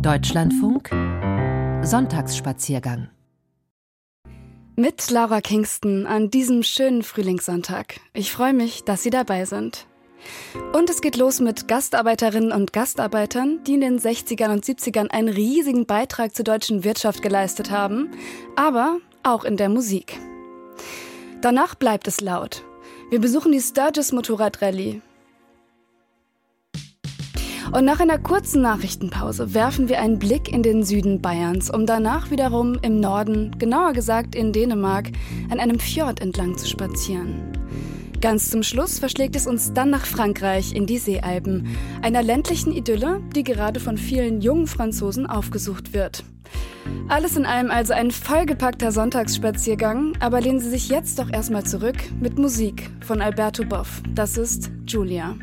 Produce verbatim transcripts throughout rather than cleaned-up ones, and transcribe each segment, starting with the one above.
Deutschlandfunk Sonntagsspaziergang mit Laura Kingston an diesem schönen Frühlingssonntag. Ich freue mich, dass Sie dabei sind. Und es geht los mit Gastarbeiterinnen und Gastarbeitern, die in den sechzigern und siebzigern einen riesigen Beitrag zur deutschen Wirtschaft geleistet haben, aber auch in der Musik. Danach bleibt es laut. Wir besuchen die Sturgis Motorradrallye. Und nach einer kurzen Nachrichtenpause werfen wir einen Blick in den Süden Bayerns, um danach wiederum im Norden, genauer gesagt in Dänemark, an einem Fjord entlang zu spazieren. Ganz zum Schluss verschlägt es uns dann nach Frankreich in die Seealpen, einer ländlichen Idylle, die gerade von vielen jungen Franzosen aufgesucht wird. Alles in allem also ein vollgepackter Sonntagsspaziergang, aber lehnen Sie sich jetzt doch erstmal zurück mit Musik von Alberto Boff. Das ist Julia.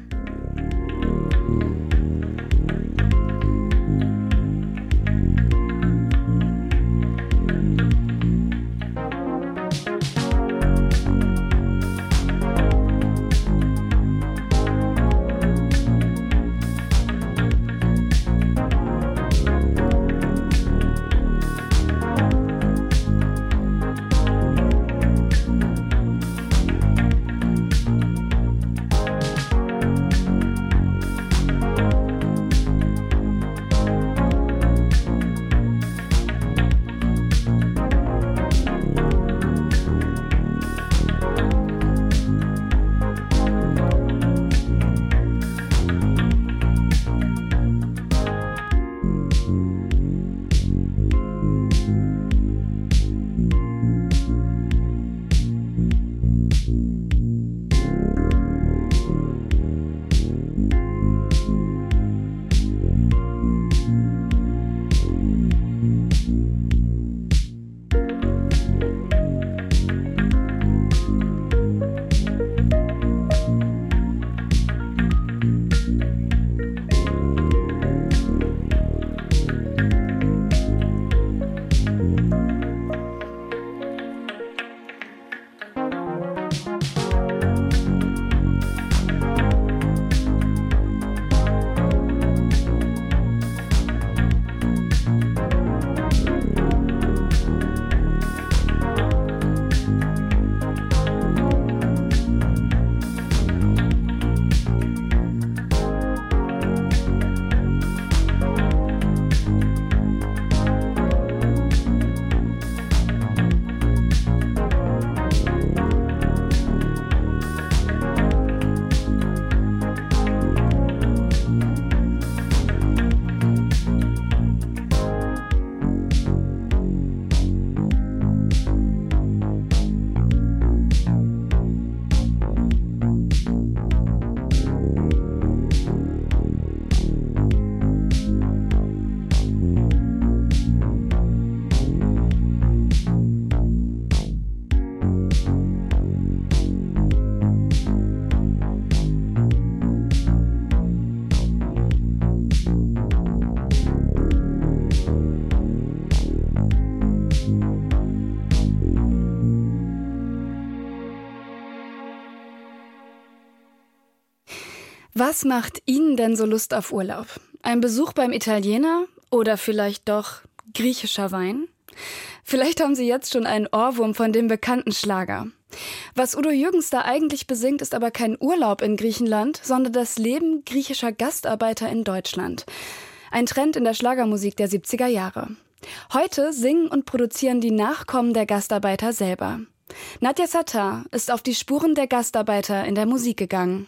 Was macht Ihnen denn so Lust auf Urlaub? Ein Besuch beim Italiener oder vielleicht doch griechischer Wein? Vielleicht haben Sie jetzt schon einen Ohrwurm von dem bekannten Schlager. Was Udo Jürgens da eigentlich besingt, ist aber kein Urlaub in Griechenland, sondern das Leben griechischer Gastarbeiter in Deutschland. Ein Trend in der Schlagermusik der siebziger Jahre. Heute singen und produzieren die Nachkommen der Gastarbeiter selber. Nadja Sattar ist auf die Spuren der Gastarbeiter in der Musik gegangen.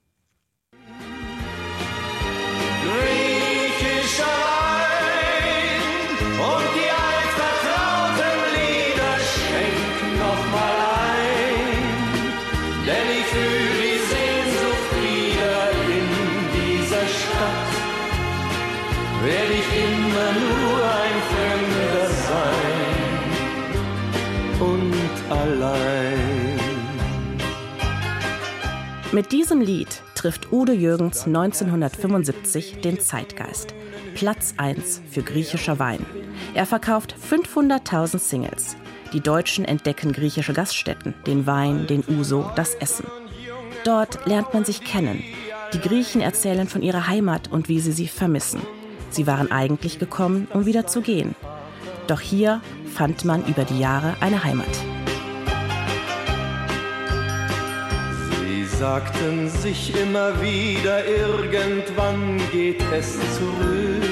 Werde ich immer nur ein Fremder sein und allein. Mit diesem Lied trifft Udo Jürgens neunzehnhundertfünfundsiebzig den Zeitgeist. Platz eins für griechischer Wein. Er verkauft fünfhunderttausend Singles. Die Deutschen entdecken griechische Gaststätten, den Wein, den Uso, das Essen. Dort lernt man sich kennen. Die Griechen erzählen von ihrer Heimat und wie sie sie vermissen. Sie waren eigentlich gekommen, um wieder zu gehen. Doch hier fand man über die Jahre eine Heimat. Sie sagten sich immer wieder, irgendwann geht es zurück.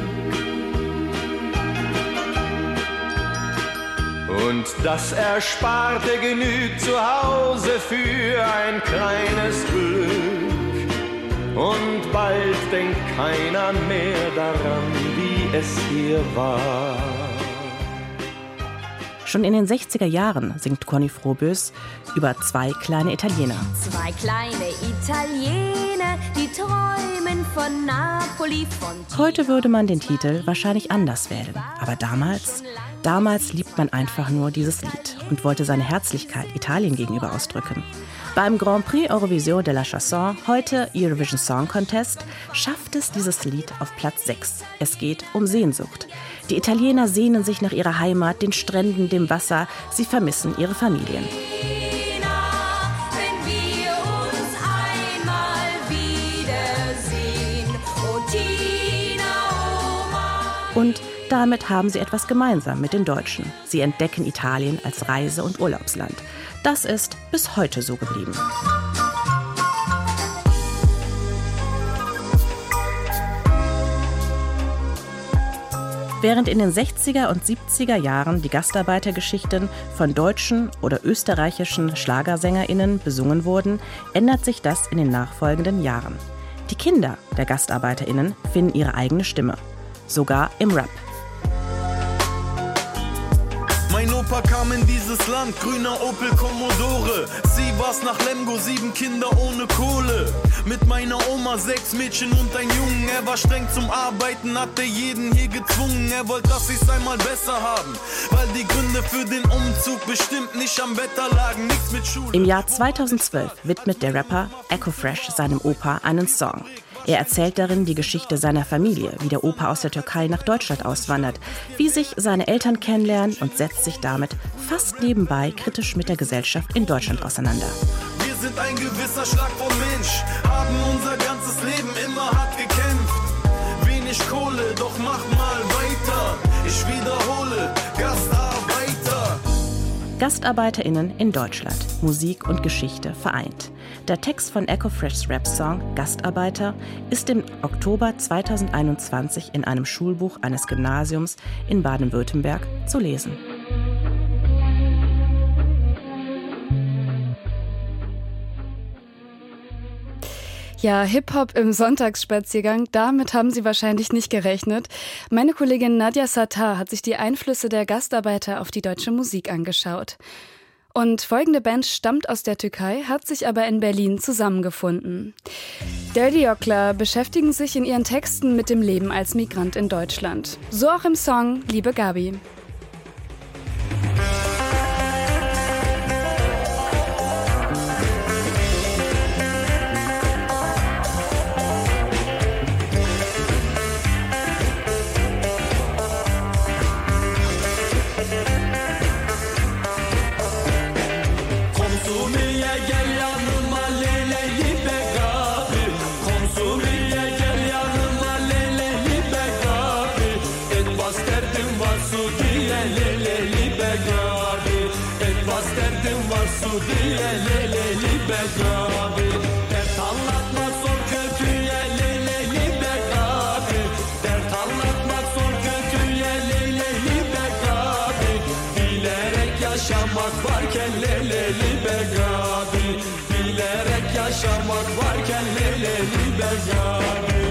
Und das Ersparte genügt zu Hause für ein kleines Glück. Und bald denkt keiner mehr daran, wie es hier war. Schon in den sechziger Jahren singt Conny Froboess über zwei kleine Italiener. Zwei kleine Italiener, die träumen von Napoli, von Heute würde man den Titel wahrscheinlich anders wählen. Aber damals, damals liebt man einfach nur dieses Lied und wollte seine Herzlichkeit Italien gegenüber ausdrücken. Beim Grand Prix Eurovision de la Chanson, heute Eurovision Song Contest, schafft es dieses Lied auf Platz sechs. Es geht um Sehnsucht. Die Italiener sehnen sich nach ihrer Heimat, den Stränden, dem Wasser. Sie vermissen ihre Familien. wenn wir uns einmal wiedersehen. Oh Tina, oh Mann. Und damit haben sie etwas gemeinsam mit den Deutschen. Sie entdecken Italien als Reise- und Urlaubsland. Das ist bis heute so geblieben. Während in den sechziger und siebziger Jahren die Gastarbeitergeschichten von deutschen oder österreichischen Schlagersänger*innen besungen wurden, ändert sich das in den nachfolgenden Jahren. Die Kinder der GastarbeiterInnen finden ihre eigene Stimme, sogar im Rap. Mein Opa kam in dieses Land, grüner Opel Commodore. Sie war's nach Lemgo, sieben Kinder ohne Kohle. Mit meiner Oma sechs Mädchen und ein Jungen. Er war streng zum Arbeiten, hat er jeden hier gezwungen. Er wollte, dass ich's einmal besser haben, weil die Gründe für den Umzug bestimmt nicht am Wetter lagen. Nichts mit Schule. Im Jahr zweitausendzwölf widmet der Rapper Ecofresh seinem Opa einen Song. Er erzählt darin die Geschichte seiner Familie, wie der Opa aus der Türkei nach Deutschland auswandert, wie sich seine Eltern kennenlernen und setzt sich damit fast nebenbei kritisch mit der Gesellschaft in Deutschland auseinander. Wir sind ein gewisser Schlag vom Mensch, haben unser ganzes Leben immer hart gekämpft. Wenig Kohle, doch mach mal weiter. Ich wiederhole, Gastarbeiter. GastarbeiterInnen in Deutschland. Musik und Geschichte vereint. Der Text von Ecofreshs Rap-Song Gastarbeiter ist im Oktober zweitausendeinundzwanzig in einem Schulbuch eines Gymnasiums in Baden-Württemberg zu lesen. Ja, Hip-Hop im Sonntagsspaziergang, damit haben Sie wahrscheinlich nicht gerechnet. Meine Kollegin Nadja Sattar hat sich die Einflüsse der Gastarbeiter auf die deutsche Musik angeschaut. Und folgende Band stammt aus der Türkei, hat sich aber in Berlin zusammengefunden. Dirty Ockler beschäftigen sich in ihren Texten mit dem Leben als Migrant in Deutschland. So auch im Song Liebe Gabi. Yaşamak varken leleli begabi, bilerek yaşamak varken leleli begabi.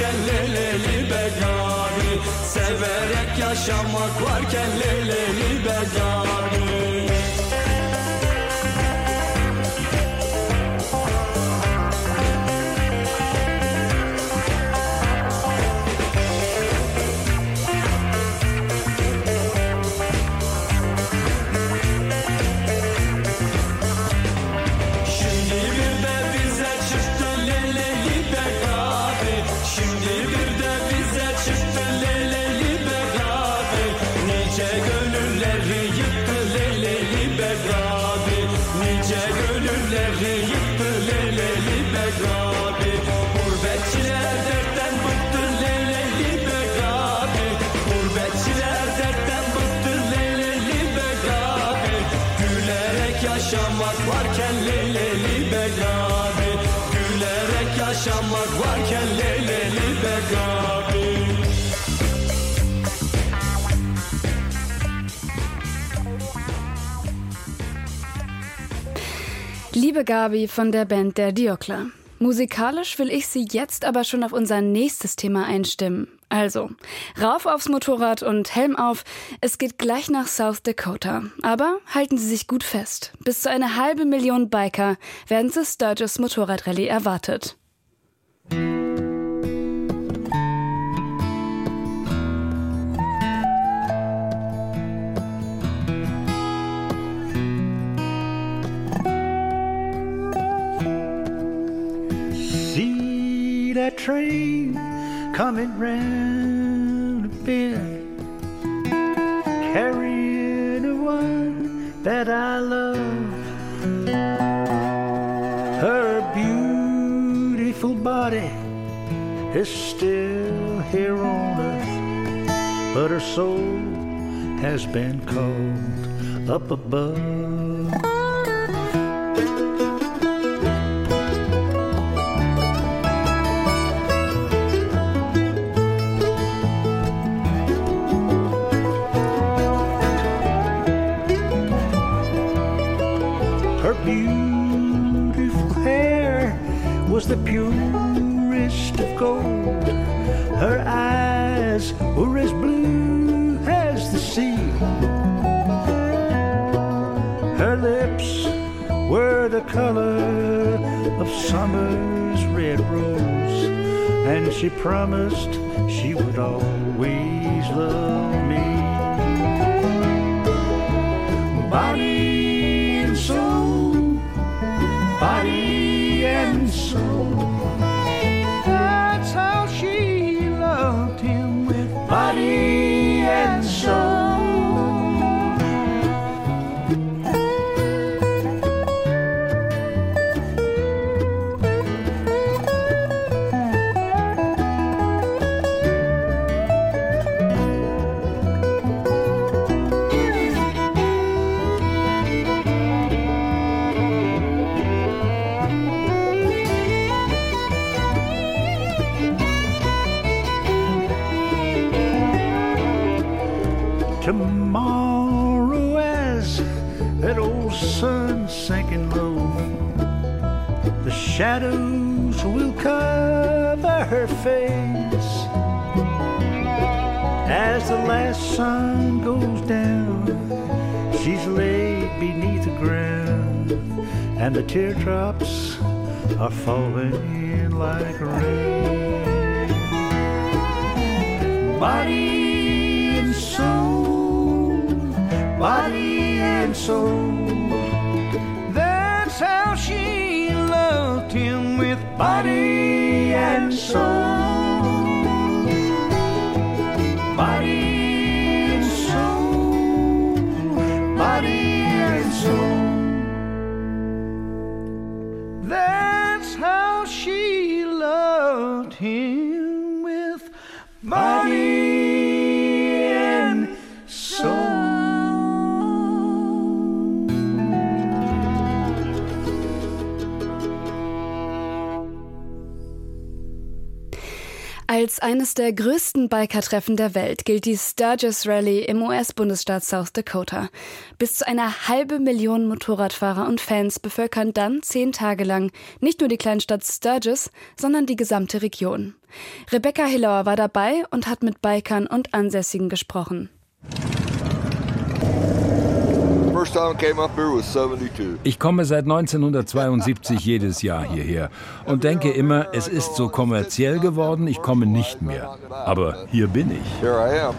varken leleli begani, severek yaşamak varken leleli begani. Yaşamak varken leleli begabi, gülerek yaşamak varken leleli begabi. Liebe Gabi von der Band Der Diokler. Musikalisch will ich Sie jetzt aber schon auf unser nächstes Thema einstimmen. Also, rauf aufs Motorrad und Helm auf, es geht gleich nach South Dakota. Aber halten Sie sich gut fest, bis zu eine halbe Million Biker werden zu Sturgis Motorradrallye erwartet. See that train coming round a bend, carrying the one that I love. Her beautiful body is still here on earth, but her soul has been called up above. Her beautiful hair was the purest of gold. Her eyes were as blue as the sea. Her lips were the color of summer's red rose, and she promised she would always love me. Body and soul, body and soul, that's how she loved him, with body and soul. Tomorrow, as that old sun's sinking low, the shadows will cover her face. As the last sun goes down, she's laid beneath the ground, and the teardrops are falling like rain. Body and soul, body and soul, that's how she loved him, with body and soul. Body and soul, body and soul, that's how she loved him, with body and soul. Als eines der größten Bikertreffen der Welt gilt die Sturgis Rally im U S-Bundesstaat South Dakota. Bis zu einer halbe Million Motorradfahrer und Fans bevölkern dann zehn Tage lang nicht nur die Kleinstadt Sturgis, sondern die gesamte Region. Rebecca Hillauer war dabei und hat mit Bikern und Ansässigen gesprochen. Ich komme seit neunzehnhundertzweiundsiebzig jedes Jahr hierher und denke immer, es ist so kommerziell geworden, ich komme nicht mehr. Aber hier bin ich.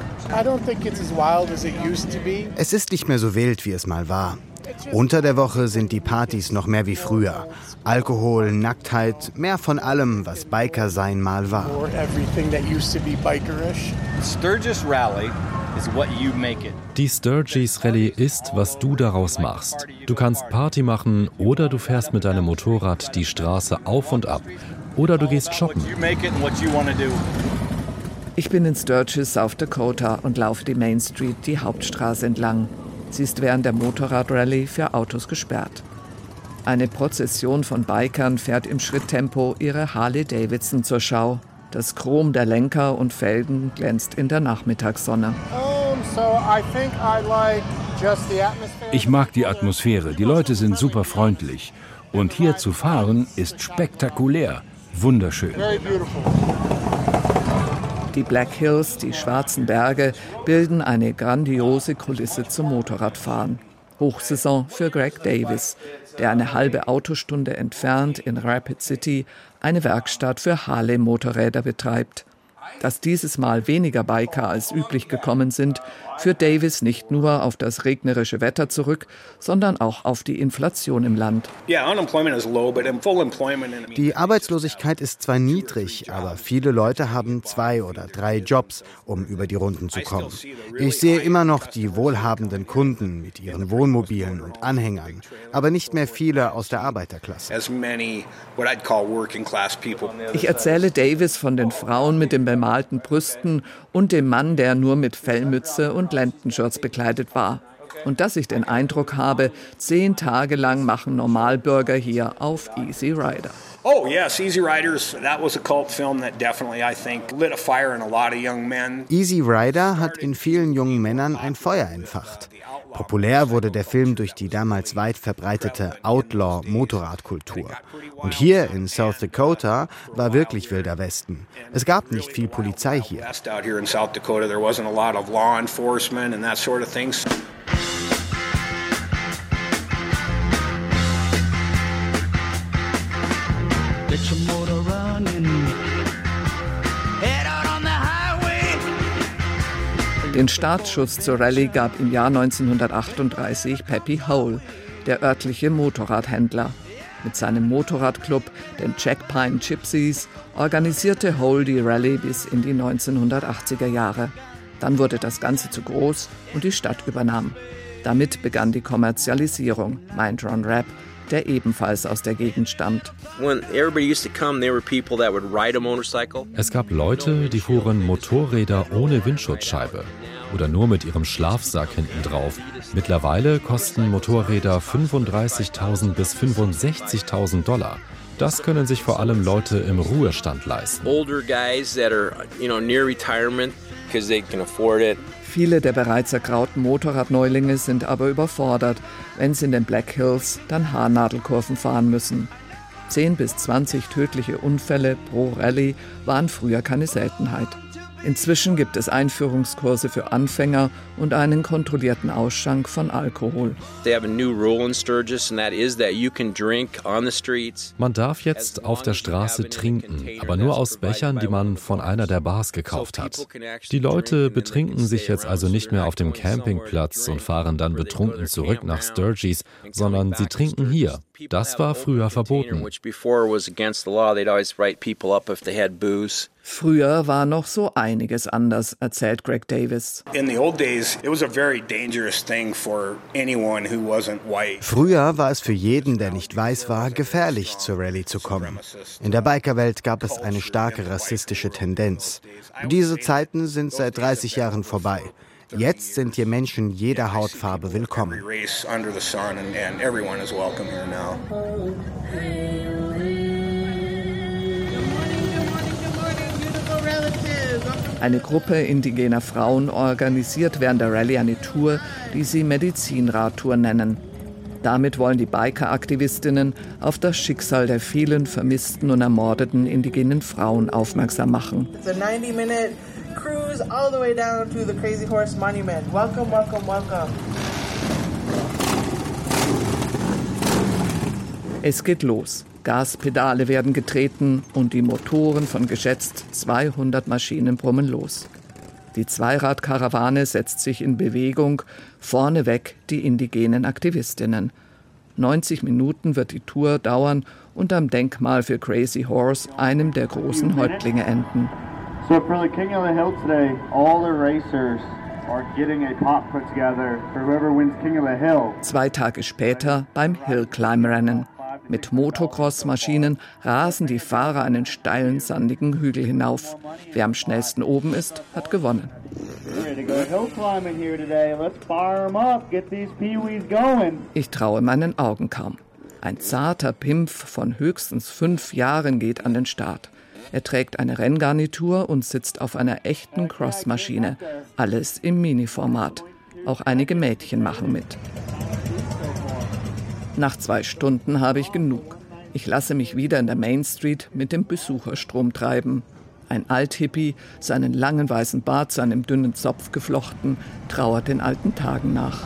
Es ist nicht mehr so wild, wie es mal war. Unter der Woche sind die Partys noch mehr wie früher. Alkohol, Nacktheit, mehr von allem, was Biker sein mal war. Sturgis Rally. Die Sturgis Rally ist, was du daraus machst. Du kannst Party machen oder du fährst mit deinem Motorrad die Straße auf und ab. Oder du gehst shoppen. Ich bin in Sturgis, South Dakota und laufe die Main Street, die Hauptstraße entlang. Sie ist während der Motorradrallye für Autos gesperrt. Eine Prozession von Bikern fährt im Schritttempo ihre Harley-Davidson zur Schau. Das Chrom der Lenker und Felgen glänzt in der Nachmittagssonne. Ich mag die Atmosphäre. Die Leute sind super freundlich. Und hier zu fahren ist spektakulär. Wunderschön. Die Black Hills, die schwarzen Berge, bilden eine grandiose Kulisse zum Motorradfahren. Hochsaison für Greg Davis, der eine halbe Autostunde entfernt in Rapid City eine Werkstatt für Harley-Motorräder betreibt. Dass dieses Mal weniger Biker als üblich gekommen sind, führt Davis nicht nur auf das regnerische Wetter zurück, sondern auch auf die Inflation im Land. Die Arbeitslosigkeit ist zwar niedrig, aber viele Leute haben zwei oder drei Jobs, um über die Runden zu kommen. Ich sehe immer noch die wohlhabenden Kunden mit ihren Wohnmobilen und Anhängern, aber nicht mehr viele aus der Arbeiterklasse. Ich erzähle Davis von den Frauen mit den bemalten Brüsten und dem Mann, der nur mit Fellmütze und Lendenschurz bekleidet war. Und dass ich den Eindruck habe, zehn Tage lang machen Normalbürger hier auf Easy Rider. Oh yes, Easy Riders, that was a cult film that definitely, I think, lit a fire in a lot of young men. Easy Rider hat in vielen jungen Männern ein Feuer entfacht. Populär wurde der Film durch die damals weit verbreitete Outlaw-Motorradkultur. Und hier in South Dakota war wirklich Wilder Westen. Es gab nicht viel Polizei hier. Den Startschuss zur Rallye gab im Jahr neunzehnhundertachtunddreißig Peppy Hole, der örtliche Motorradhändler. Mit seinem Motorradclub, den Jack Pine Gypsies, organisierte Hole die Rallye bis in die neunzehnhundertachtziger Jahre. Dann wurde das Ganze zu groß und die Stadt übernahm. Damit begann die Kommerzialisierung, meint Ron Rapp, der ebenfalls aus der Gegend stammt. Es gab Leute, die fuhren Motorräder ohne Windschutzscheibe oder nur mit ihrem Schlafsack hinten drauf. Mittlerweile kosten Motorräder fünfunddreißigtausend bis fünfundsechzigtausend Dollar. Das können sich vor allem Leute im Ruhestand leisten. Viele der bereits ergrauten Motorradneulinge sind aber überfordert, wenn sie in den Black Hills dann Haarnadelkurven fahren müssen. zehn bis zwanzig tödliche Unfälle pro Rallye waren früher keine Seltenheit. Inzwischen gibt es Einführungskurse für Anfänger und einen kontrollierten Ausschank von Alkohol. Man darf jetzt auf der Straße trinken, aber nur aus Bechern, die man von einer der Bars gekauft hat. Die Leute betrinken sich jetzt also nicht mehr auf dem Campingplatz und fahren dann betrunken zurück nach Sturgis, sondern sie trinken hier. Das war früher verboten. Früher war noch so einiges anders, erzählt Greg Davis. Früher war es für jeden, der nicht weiß war, gefährlich, zur Rallye zu kommen. In der Bikerwelt gab es eine starke rassistische Tendenz. Diese Zeiten sind seit dreißig Jahren vorbei. Jetzt sind hier Menschen jeder Hautfarbe willkommen. Eine Gruppe indigener Frauen organisiert während der Rallye eine Tour, die sie Medizinradtour nennen. Damit wollen die Biker-Aktivistinnen auf das Schicksal der vielen vermissten und ermordeten indigenen Frauen aufmerksam machen. It's a ninety minute cruise all the way down to the Crazy Horse Monument. Welcome, welcome, welcome. Es geht los. Gaspedale werden getreten und die Motoren von geschätzt zweihundert Maschinen brummen los. Die Zweiradkarawane setzt sich in Bewegung, vorneweg die indigenen Aktivistinnen. neunzig Minuten wird die Tour dauern und am Denkmal für Crazy Horse, einem der großen Häuptlinge, enden. So for the King of the Hill today, all the racers are getting a pot put together for whoever wins King of the Hill. Zwei Tage später beim Hill Climb Rennen. Mit Motocross-Maschinen rasen die Fahrer einen steilen, sandigen Hügel hinauf. Wer am schnellsten oben ist, hat gewonnen. Ich traue meinen Augen kaum. Ein zarter Pimpf von höchstens fünf Jahren geht an den Start. Er trägt eine Renngarnitur und sitzt auf einer echten Crossmaschine. Alles im Mini-Format. Auch einige Mädchen machen mit. Nach zwei Stunden habe ich genug. Ich lasse mich wieder in der Main Street mit dem Besucherstrom treiben. Ein Althippie, seinen langen weißen Bart zu einem dünnen Zopf geflochten, trauert den alten Tagen nach.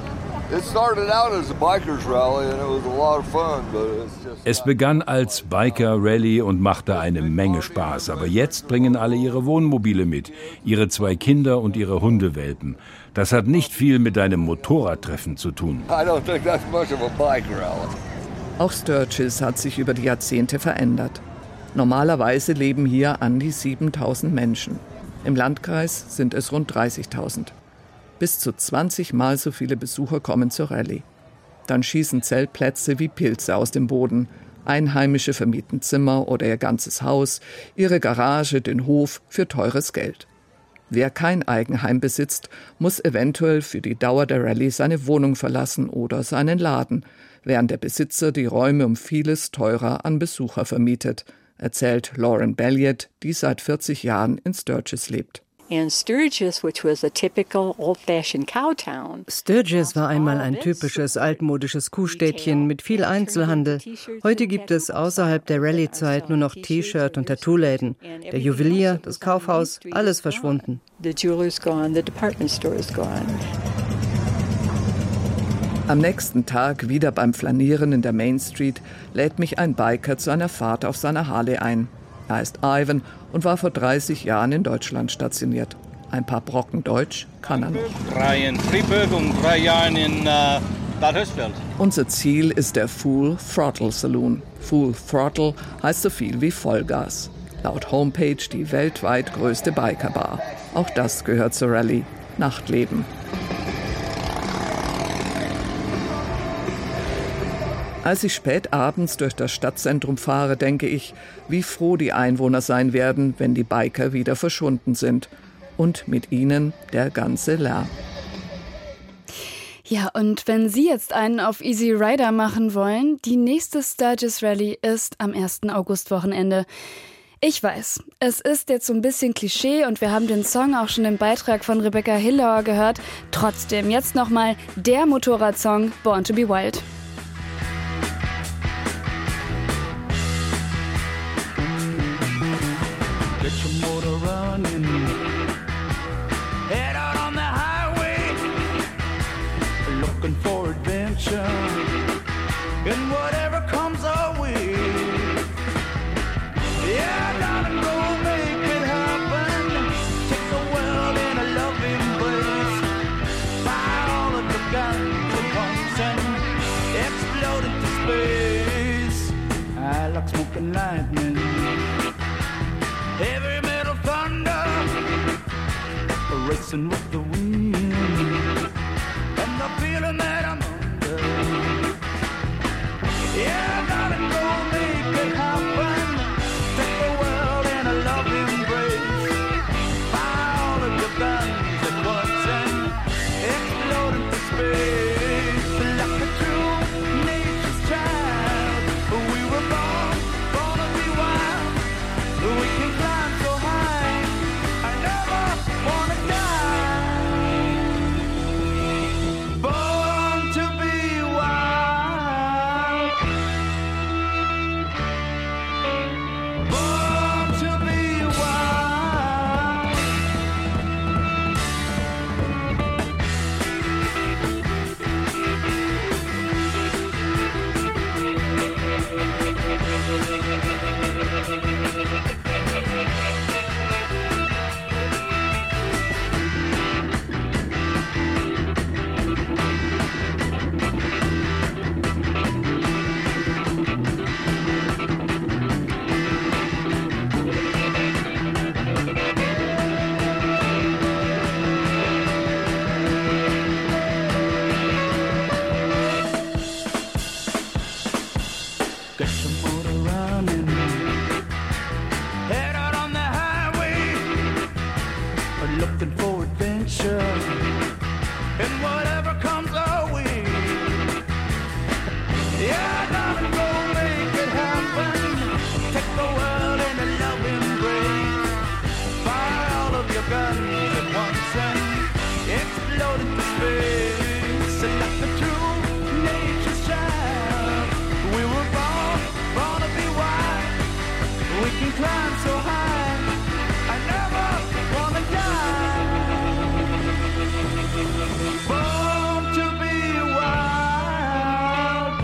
Es begann als Biker-Rallye und machte eine Menge Spaß. Aber jetzt bringen alle ihre Wohnmobile mit, ihre zwei Kinder und ihre Hundewelpen. Das hat nicht viel mit einem Motorradtreffen zu tun. Auch Sturgis hat sich über die Jahrzehnte verändert. Normalerweise leben hier an die siebentausend Menschen. Im Landkreis sind es rund dreißigtausend. Bis zu zwanzig Mal so viele Besucher kommen zur Rallye. Dann schießen Zeltplätze wie Pilze aus dem Boden. Einheimische vermieten Zimmer oder ihr ganzes Haus, ihre Garage, den Hof für teures Geld. Wer kein Eigenheim besitzt, muss eventuell für die Dauer der Rallye seine Wohnung verlassen oder seinen Laden, während der Besitzer die Räume um vieles teurer an Besucher vermietet, erzählt Lauren Belliot, die seit vierzig Jahren in Sturgis lebt. Sturgis war einmal ein typisches altmodisches Kuhstädtchen mit viel Einzelhandel. Heute gibt es außerhalb der Rallye-Zeit nur noch T-Shirt- und Tattoo-Läden. Der Juwelier, das Kaufhaus, alles verschwunden. Am nächsten Tag, wieder beim Flanieren in der Main Street, lädt mich ein Biker zu einer Fahrt auf seiner Harley ein. Er heißt Ivan und war vor dreißig Jahren in Deutschland stationiert. Ein paar Brocken Deutsch kann er noch. Drei in Fribourg und drei Jahre in uh, Bad Hersfeld. Unser Ziel ist der Full Throttle Saloon. Full Throttle heißt so viel wie Vollgas. Laut Homepage die weltweit größte Bikerbar. Auch das gehört zur Rallye. Nachtleben. Als ich spät abends durch das Stadtzentrum fahre, denke ich, wie froh die Einwohner sein werden, wenn die Biker wieder verschwunden sind. Und mit ihnen der ganze Lärm. Ja, und wenn Sie jetzt einen auf Easy Rider machen wollen, die nächste Sturgis Rallye ist am ersten August-Wochenende. Ich weiß, es ist jetzt so ein bisschen Klischee und wir haben den Song auch schon im Beitrag von Rebecca Hillauer gehört. Trotzdem jetzt nochmal der Motorradsong Born to be Wild. Get your motor running. Head out on the highway. Looking for adventure. And whatever comes our way. Yeah, darling, go make it happen. Take the world in a loving embrace. Fire all of the guns and pumps and explode into space. I like smoking lightning. Heavy metal thunder, racing with the wind, and the feeling that I'm under. Yeah, darling, go make it happen. Take the world in a loving embrace. Fire all of your guns at once and explode into space. Like a true nature's child, we were born, born to be wild. We can climb so high, I never looking for adventure and whatever comes our way. Yeah, darling, go make it happen. Take the world in a loving embrace. Fire all of your guns at once and explode into space. And let the true nature's child. We were born, born to be wild. We can climb so high. I never wanna die. Born to be wild.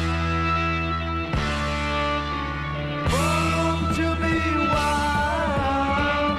Born to be wild.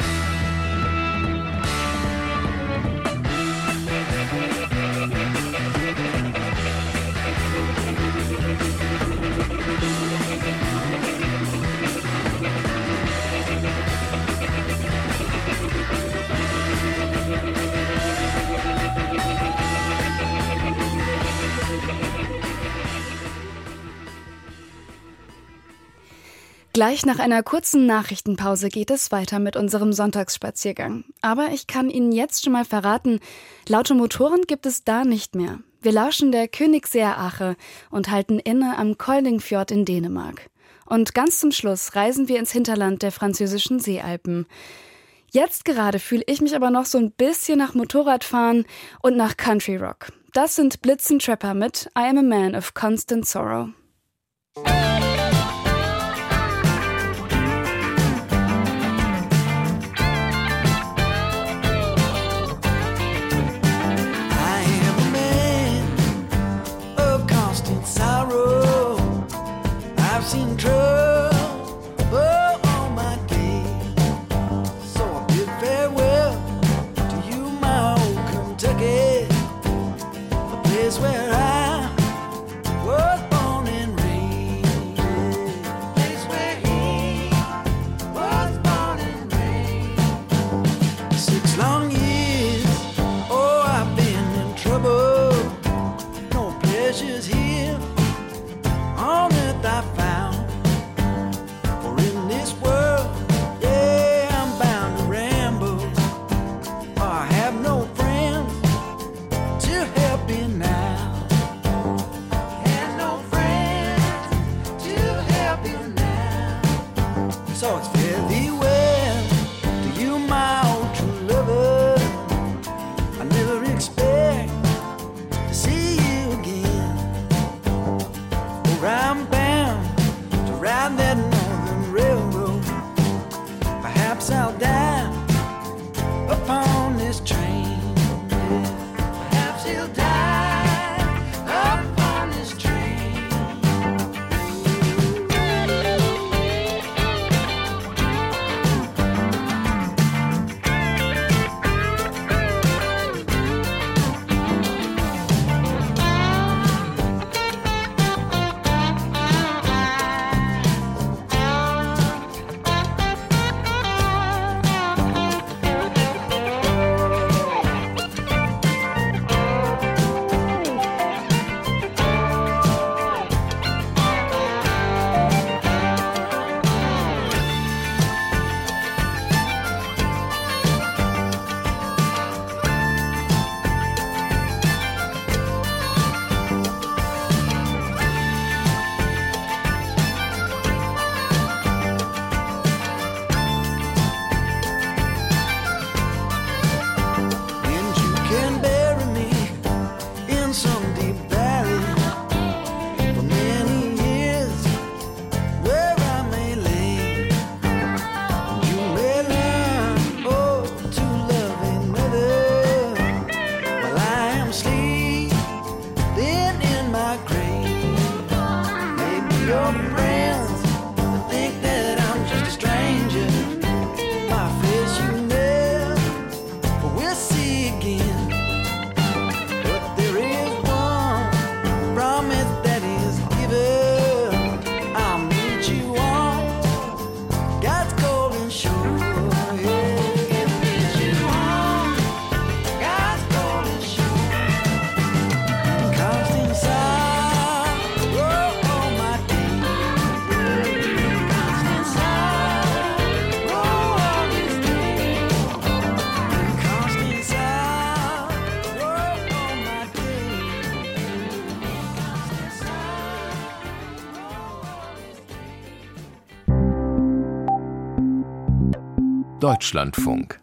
Gleich nach einer kurzen Nachrichtenpause geht es weiter mit unserem Sonntagsspaziergang. Aber ich kann Ihnen jetzt schon mal verraten, laute Motoren gibt es da nicht mehr. Wir lauschen der Königsseer Ache und halten inne am Koldingfjord in Dänemark. Und ganz zum Schluss reisen wir ins Hinterland der französischen Seealpen. Jetzt gerade fühle ich mich aber noch so ein bisschen nach Motorradfahren und nach Country Rock. Das sind Blitzen Trapper mit I Am a Man of Constant Sorrow. I've seen trouble all my days, so I bid farewell to you, my old Kentucky, a place where I was born and Deutschlandfunk.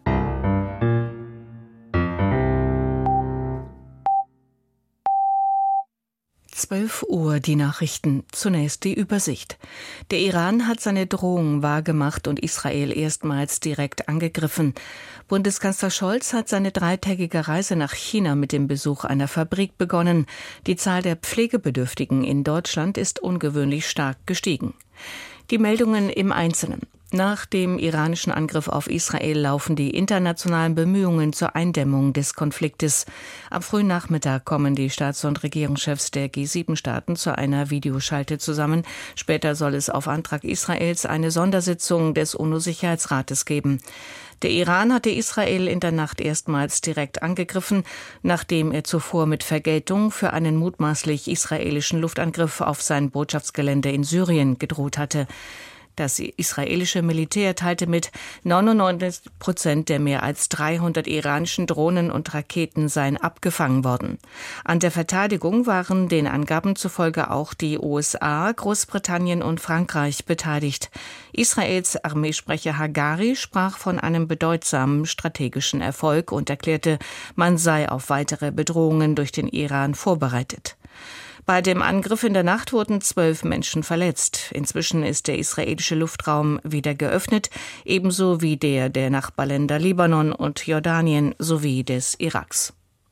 zwölf Uhr die Nachrichten. Zunächst die Übersicht. Der Iran hat seine Drohungen wahrgemacht und Israel erstmals direkt angegriffen. Bundeskanzler Scholz hat seine dreitägige Reise nach China mit dem Besuch einer Fabrik begonnen. Die Zahl der Pflegebedürftigen in Deutschland ist ungewöhnlich stark gestiegen. Die Meldungen im Einzelnen. Nach dem iranischen Angriff auf Israel laufen die internationalen Bemühungen zur Eindämmung des Konfliktes. Am frühen Nachmittag kommen die Staats- und Regierungschefs der G sieben Staaten zu einer Videoschalte zusammen. Später soll es auf Antrag Israels eine Sondersitzung des UNO-Sicherheitsrates geben. Der Iran hatte Israel in der Nacht erstmals direkt angegriffen, nachdem er zuvor mit Vergeltung für einen mutmaßlich israelischen Luftangriff auf sein Botschaftsgelände in Syrien gedroht hatte. Das israelische Militär teilte mit, neunundneunzig Prozent der mehr als dreihundert iranischen Drohnen und Raketen seien abgefangen worden. An der Verteidigung waren den Angaben zufolge auch die U S A, Großbritannien und Frankreich beteiligt. Israels Armeesprecher Hagari sprach von einem bedeutsamen strategischen Erfolg und erklärte, man sei auf weitere Bedrohungen durch den Iran vorbereitet. Bei dem Angriff in der Nacht wurden zwölf Menschen verletzt. Inzwischen ist der israelische Luftraum wieder geöffnet, ebenso wie der der Nachbarländer Libanon und Jordanien sowie des Iraks.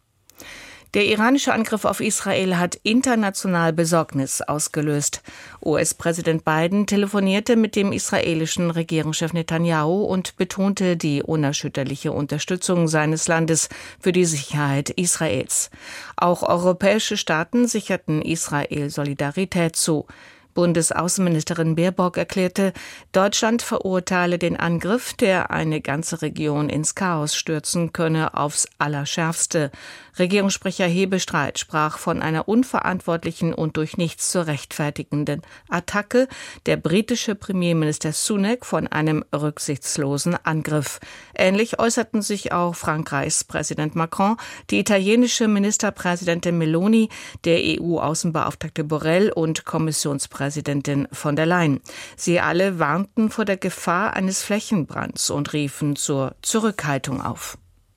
Der iranische Angriff auf Israel hat international Besorgnis ausgelöst. U S-Präsident Biden telefonierte mit dem israelischen Regierungschef Netanyahu und betonte die unerschütterliche Unterstützung seines Landes für die Sicherheit Israels. Auch europäische Staaten sicherten Israel Solidarität zu. Bundesaußenministerin Baerbock erklärte, Deutschland verurteile den Angriff, der eine ganze Region ins Chaos stürzen könne, aufs Allerschärfste. Regierungssprecher Hebestreit sprach von einer unverantwortlichen und durch nichts zu rechtfertigenden Attacke, der britische Premierminister Sunak von einem rücksichtslosen Angriff. Ähnlich äußerten sich auch Frankreichs Präsident Macron, die italienische Ministerpräsidentin Meloni, der E U-Außenbeauftragte Borrell und Kommissionspräsidentin von der Leyen. Sie alle warnten vor der Gefahr eines Flächenbrands und riefen zur Zurückhaltung auf.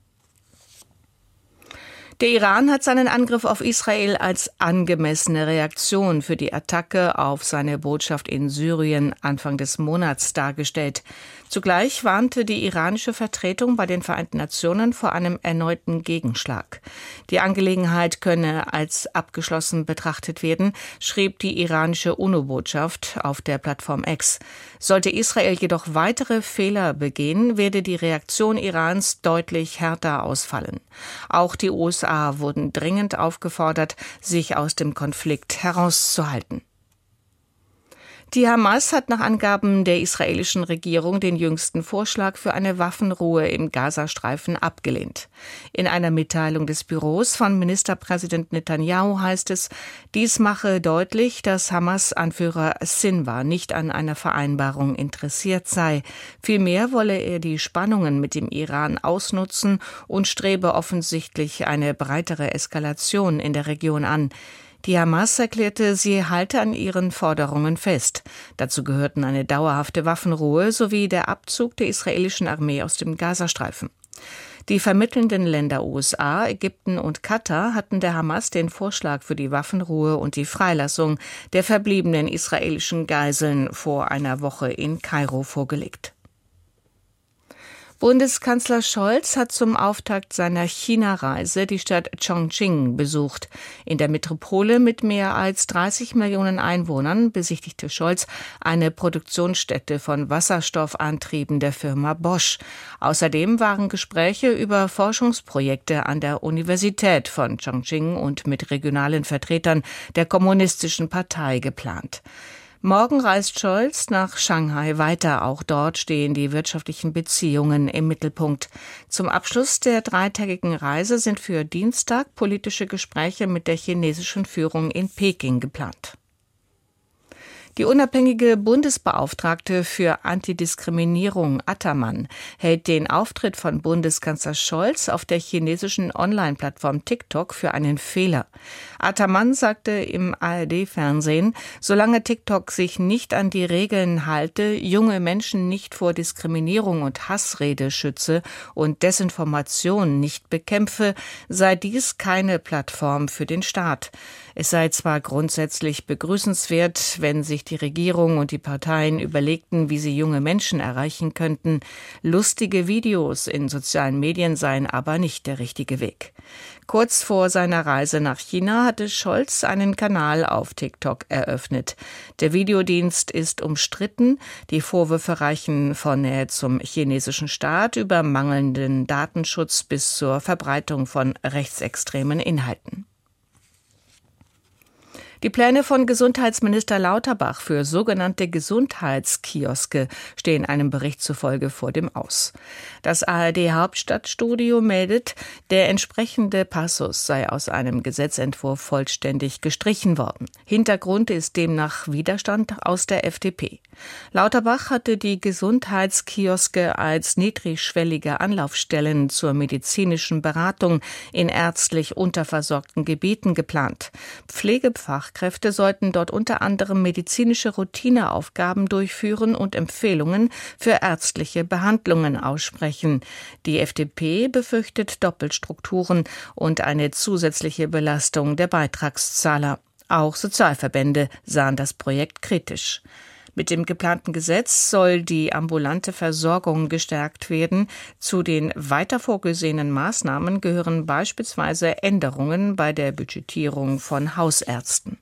Der Iran hat seinen Angriff auf Israel als angemessene Reaktion für die Attacke auf seine Botschaft in Syrien Anfang des Monats dargestellt. Zugleich warnte die iranische Vertretung bei den Vereinten Nationen vor einem erneuten Gegenschlag. Die Angelegenheit könne als abgeschlossen betrachtet werden, schrieb die iranische UNO-Botschaft auf der Plattform X. Sollte Israel jedoch weitere Fehler begehen, werde die Reaktion Irans deutlich härter ausfallen. Auch die U S A wurden dringend aufgefordert, sich aus dem Konflikt herauszuhalten. Die Hamas hat nach Angaben der israelischen Regierung den jüngsten Vorschlag für eine Waffenruhe im Gazastreifen abgelehnt. In einer Mitteilung des Büros von Ministerpräsident Netanyahu heißt es, dies mache deutlich, dass Hamas-Anführer Sinwar nicht an einer Vereinbarung interessiert sei. Vielmehr wolle er die Spannungen mit dem Iran ausnutzen und strebe offensichtlich eine breitere Eskalation in der Region an. Die Hamas erklärte, sie halte an ihren Forderungen fest. Dazu gehörten eine dauerhafte Waffenruhe sowie der Abzug der israelischen Armee aus dem Gazastreifen. Die vermittelnden Länder U S A, Ägypten und Katar hatten der Hamas den Vorschlag für die Waffenruhe und die Freilassung der verbliebenen israelischen Geiseln vor einer Woche in Kairo vorgelegt. Bundeskanzler Scholz hat zum Auftakt seiner China-Reise die Stadt Chongqing besucht. In der Metropole mit mehr als dreißig Millionen Einwohnern besichtigte Scholz eine Produktionsstätte von Wasserstoffantrieben der Firma Bosch. Außerdem waren Gespräche über Forschungsprojekte an der Universität von Chongqing und mit regionalen Vertretern der Kommunistischen Partei geplant. Morgen reist Scholz nach Shanghai weiter. Auch dort stehen die wirtschaftlichen Beziehungen im Mittelpunkt. Zum Abschluss der dreitägigen Reise sind für Dienstag politische Gespräche mit der chinesischen Führung in Peking geplant. Die unabhängige Bundesbeauftragte für Antidiskriminierung Ataman hält den Auftritt von Bundeskanzler Scholz auf der chinesischen Online-Plattform TikTok für einen Fehler. Ataman sagte im A R D-Fernsehen, solange TikTok sich nicht an die Regeln halte, junge Menschen nicht vor Diskriminierung und Hassrede schütze und Desinformation nicht bekämpfe, sei dies keine Plattform für den Staat. Es sei zwar grundsätzlich begrüßenswert, wenn sich die Regierung und die Parteien überlegten, wie sie junge Menschen erreichen könnten. Lustige Videos in sozialen Medien seien aber nicht der richtige Weg. Kurz vor seiner Reise nach China hatte Scholz einen Kanal auf TikTok eröffnet. Der Videodienst ist umstritten. Die Vorwürfe reichen von Nähe zum chinesischen Staat über mangelnden Datenschutz bis zur Verbreitung von rechtsextremen Inhalten. Die Pläne von Gesundheitsminister Lauterbach für sogenannte Gesundheitskioske stehen einem Bericht zufolge vor dem Aus. Das A R D-Hauptstadtstudio meldet, der entsprechende Passus sei aus einem Gesetzentwurf vollständig gestrichen worden. Hintergrund ist demnach Widerstand aus der F D P. Lauterbach hatte die Gesundheitskioske als niedrigschwellige Anlaufstellen zur medizinischen Beratung in ärztlich unterversorgten Gebieten geplant. Pflegefachkräfte sollten dort unter anderem medizinische Routineaufgaben durchführen und Empfehlungen für ärztliche Behandlungen aussprechen. Die F D P befürchtet Doppelstrukturen und eine zusätzliche Belastung der Beitragszahler. Auch Sozialverbände sahen das Projekt kritisch. Mit dem geplanten Gesetz soll die ambulante Versorgung gestärkt werden. Zu den weiter vorgesehenen Maßnahmen gehören beispielsweise Änderungen bei der Budgetierung von Hausärzten.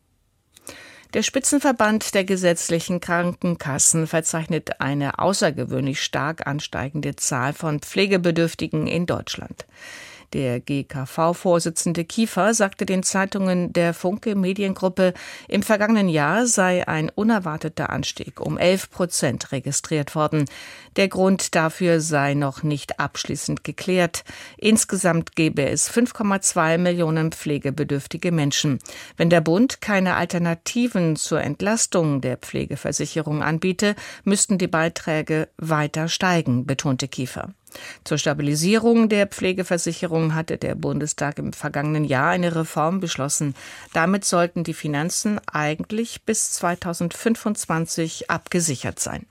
Der Spitzenverband der gesetzlichen Krankenkassen verzeichnet eine außergewöhnlich stark ansteigende Zahl von Pflegebedürftigen in Deutschland. Der G K V-Vorsitzende Kiefer sagte den Zeitungen der Funke Mediengruppe, im vergangenen Jahr sei ein unerwarteter Anstieg um elf Prozent registriert worden. Der Grund dafür sei noch nicht abschließend geklärt. Insgesamt gäbe es fünf Komma zwei Millionen pflegebedürftige Menschen. Wenn der Bund keine Alternativen zur Entlastung der Pflegeversicherung anbiete, müssten die Beiträge weiter steigen, betonte Kiefer. Zur Stabilisierung der Pflegeversicherung hatte der Bundestag im vergangenen Jahr eine Reform beschlossen. Damit sollten die Finanzen eigentlich bis zweitausendfünfundzwanzig abgesichert sein.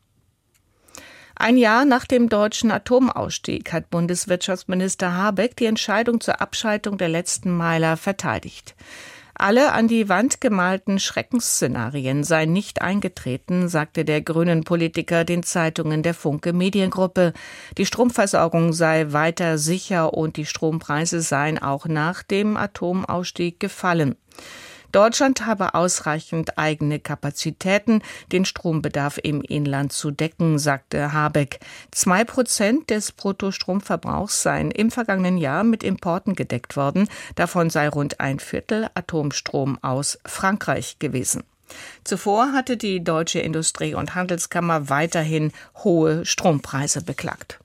Ein Jahr nach dem deutschen Atomausstieg hat Bundeswirtschaftsminister Habeck die Entscheidung zur Abschaltung der letzten Meiler verteidigt. Alle an die Wand gemalten Schreckensszenarien seien nicht eingetreten, sagte der grünen Politiker den Zeitungen der Funke Mediengruppe. Die Stromversorgung sei weiter sicher und die Strompreise seien auch nach dem Atomausstieg gefallen. Deutschland habe ausreichend eigene Kapazitäten, den Strombedarf im Inland zu decken, sagte Habeck. Zwei Prozent des Bruttostromverbrauchs seien im vergangenen Jahr mit Importen gedeckt worden. Davon sei rund ein Viertel Atomstrom aus Frankreich gewesen. Zuvor hatte die Deutsche Industrie- und Handelskammer weiterhin hohe Strompreise beklagt.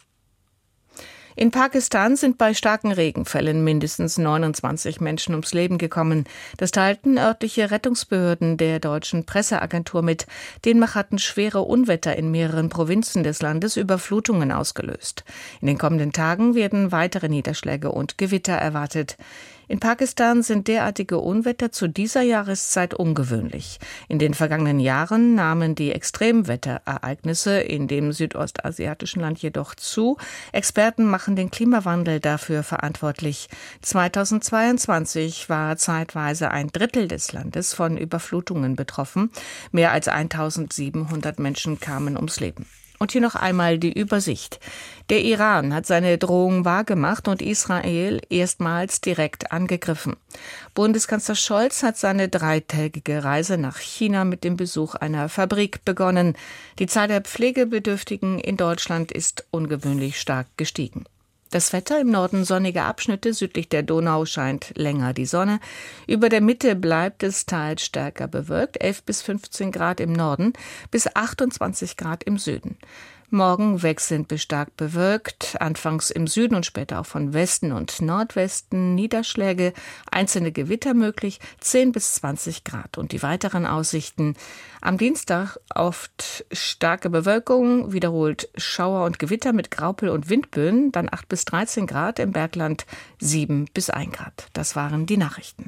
In Pakistan sind bei starken Regenfällen mindestens neunundzwanzig Menschen ums Leben gekommen. Das teilten örtliche Rettungsbehörden der deutschen Presseagentur mit. Demnach hatten schwere Unwetter in mehreren Provinzen des Landes Überflutungen ausgelöst. In den kommenden Tagen werden weitere Niederschläge und Gewitter erwartet. In Pakistan sind derartige Unwetter zu dieser Jahreszeit ungewöhnlich. In den vergangenen Jahren nahmen die Extremwetterereignisse in dem südostasiatischen Land jedoch zu. Experten machen den Klimawandel dafür verantwortlich. zweitausendzweiundzwanzig war zeitweise ein Drittel des Landes von Überflutungen betroffen. Mehr als eintausendsiebenhundert Menschen kamen ums Leben. Und hier noch einmal die Übersicht. Der Iran hat seine Drohung wahrgemacht und Israel erstmals direkt angegriffen. Bundeskanzler Scholz hat seine dreitägige Reise nach China mit dem Besuch einer Fabrik begonnen. Die Zahl der Pflegebedürftigen in Deutschland ist ungewöhnlich stark gestiegen. Das Wetter: im Norden sonnige Abschnitte, südlich der Donau scheint länger die Sonne. Über der Mitte bleibt es teils stärker bewölkt, elf bis fünfzehn Grad im Norden, bis achtundzwanzig Grad im Süden. Morgen wechselnd bis stark bewölkt, anfangs im Süden und später auch von Westen und Nordwesten Niederschläge, einzelne Gewitter möglich, zehn bis zwanzig Grad. Und die weiteren Aussichten: am Dienstag oft starke Bewölkung, wiederholt Schauer und Gewitter mit Graupel und Windböen, dann acht bis dreizehn Grad, im Bergland sieben bis ein Grad. Das waren die Nachrichten.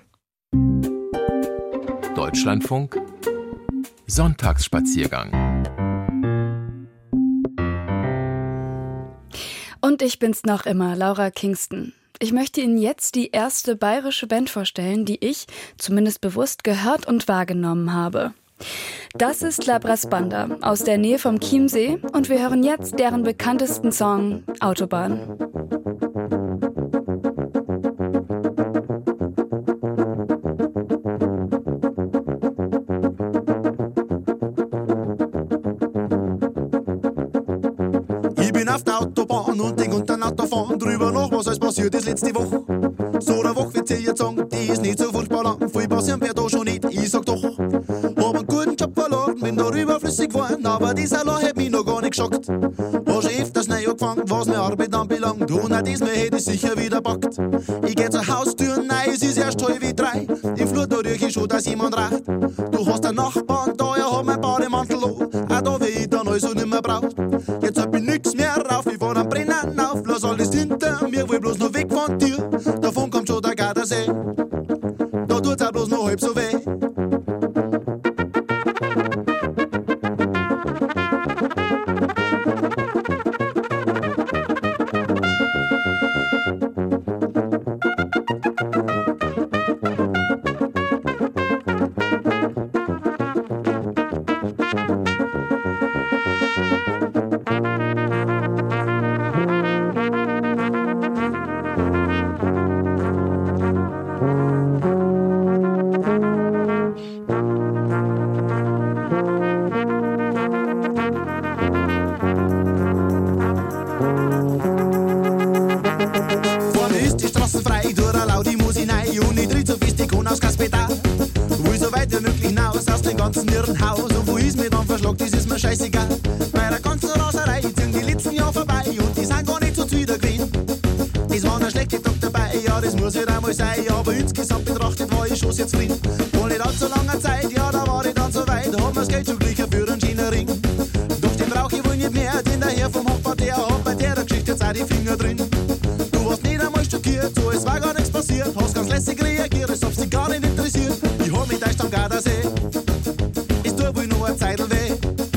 Deutschlandfunk Sonntagsspaziergang. Und ich bin's noch immer, Laura Kingston. Ich möchte Ihnen jetzt die erste bayerische Band vorstellen, die ich, zumindest bewusst, gehört und wahrgenommen habe. Das ist La Brass Banda aus der Nähe vom Chiemsee und wir hören jetzt deren bekanntesten Song Autobahn. Auf der Autobahn und denk unter der Auto fahren drüber nach, was alles passiert ist letzte Woche. So eine Woche wird sie jetzt sagen, die ist nicht so furchtbar lang. Viel passieren wird da schon nicht, ich sag doch. Hab einen guten Job verloren, bin da überflüssig geworden, aber dieser Law hat mich noch gar nicht geschockt. Hab schon öfters neu angefangen, was meine Arbeit anbelangt, und auch diesmal hätte ich sicher wieder packt. Ich geh zur Haustür, nein, es ist erst halb wie drei. Im Flur da riech ich schon, dass jemand raucht. Du hast einen Nachbarn da, er hat mein Bademantel an, auch da will ich dann also nimmer braucht. Jetzt hab ich nix mehr rauf, ich fahr am Brennen auf, lass alles hinter mir, will bloß noch weg von dir. Davon kommt schon der Gardasee, da tut's auch bloß noch halb so weh. Scheißegal, bei der ganzen Raserei sind die letzten Jahre vorbei und die sind gar nicht so zufrieden gewesen. Das war ein schlechter Tag dabei, ja, das muss halt einmal sein, aber insgesamt betrachtet war ich schon sehr zufrieden. Vor nicht allzu langer Zeit, ja, da war ich dann so weit, hab mir's Geld schon gleich für einen schönen Ring. Doch den brauch ich wohl nicht mehr, denn der Herr vom Hopper, der hat bei der Geschichte jetzt auch die Finger drin. Du warst nicht einmal schockiert, so es war gar nichts passiert, hast ganz lässig reagiert, als ob sie gar nicht interessiert. Ich hab mich da am Gardasee, es tut wohl nur eine Zeitl weh.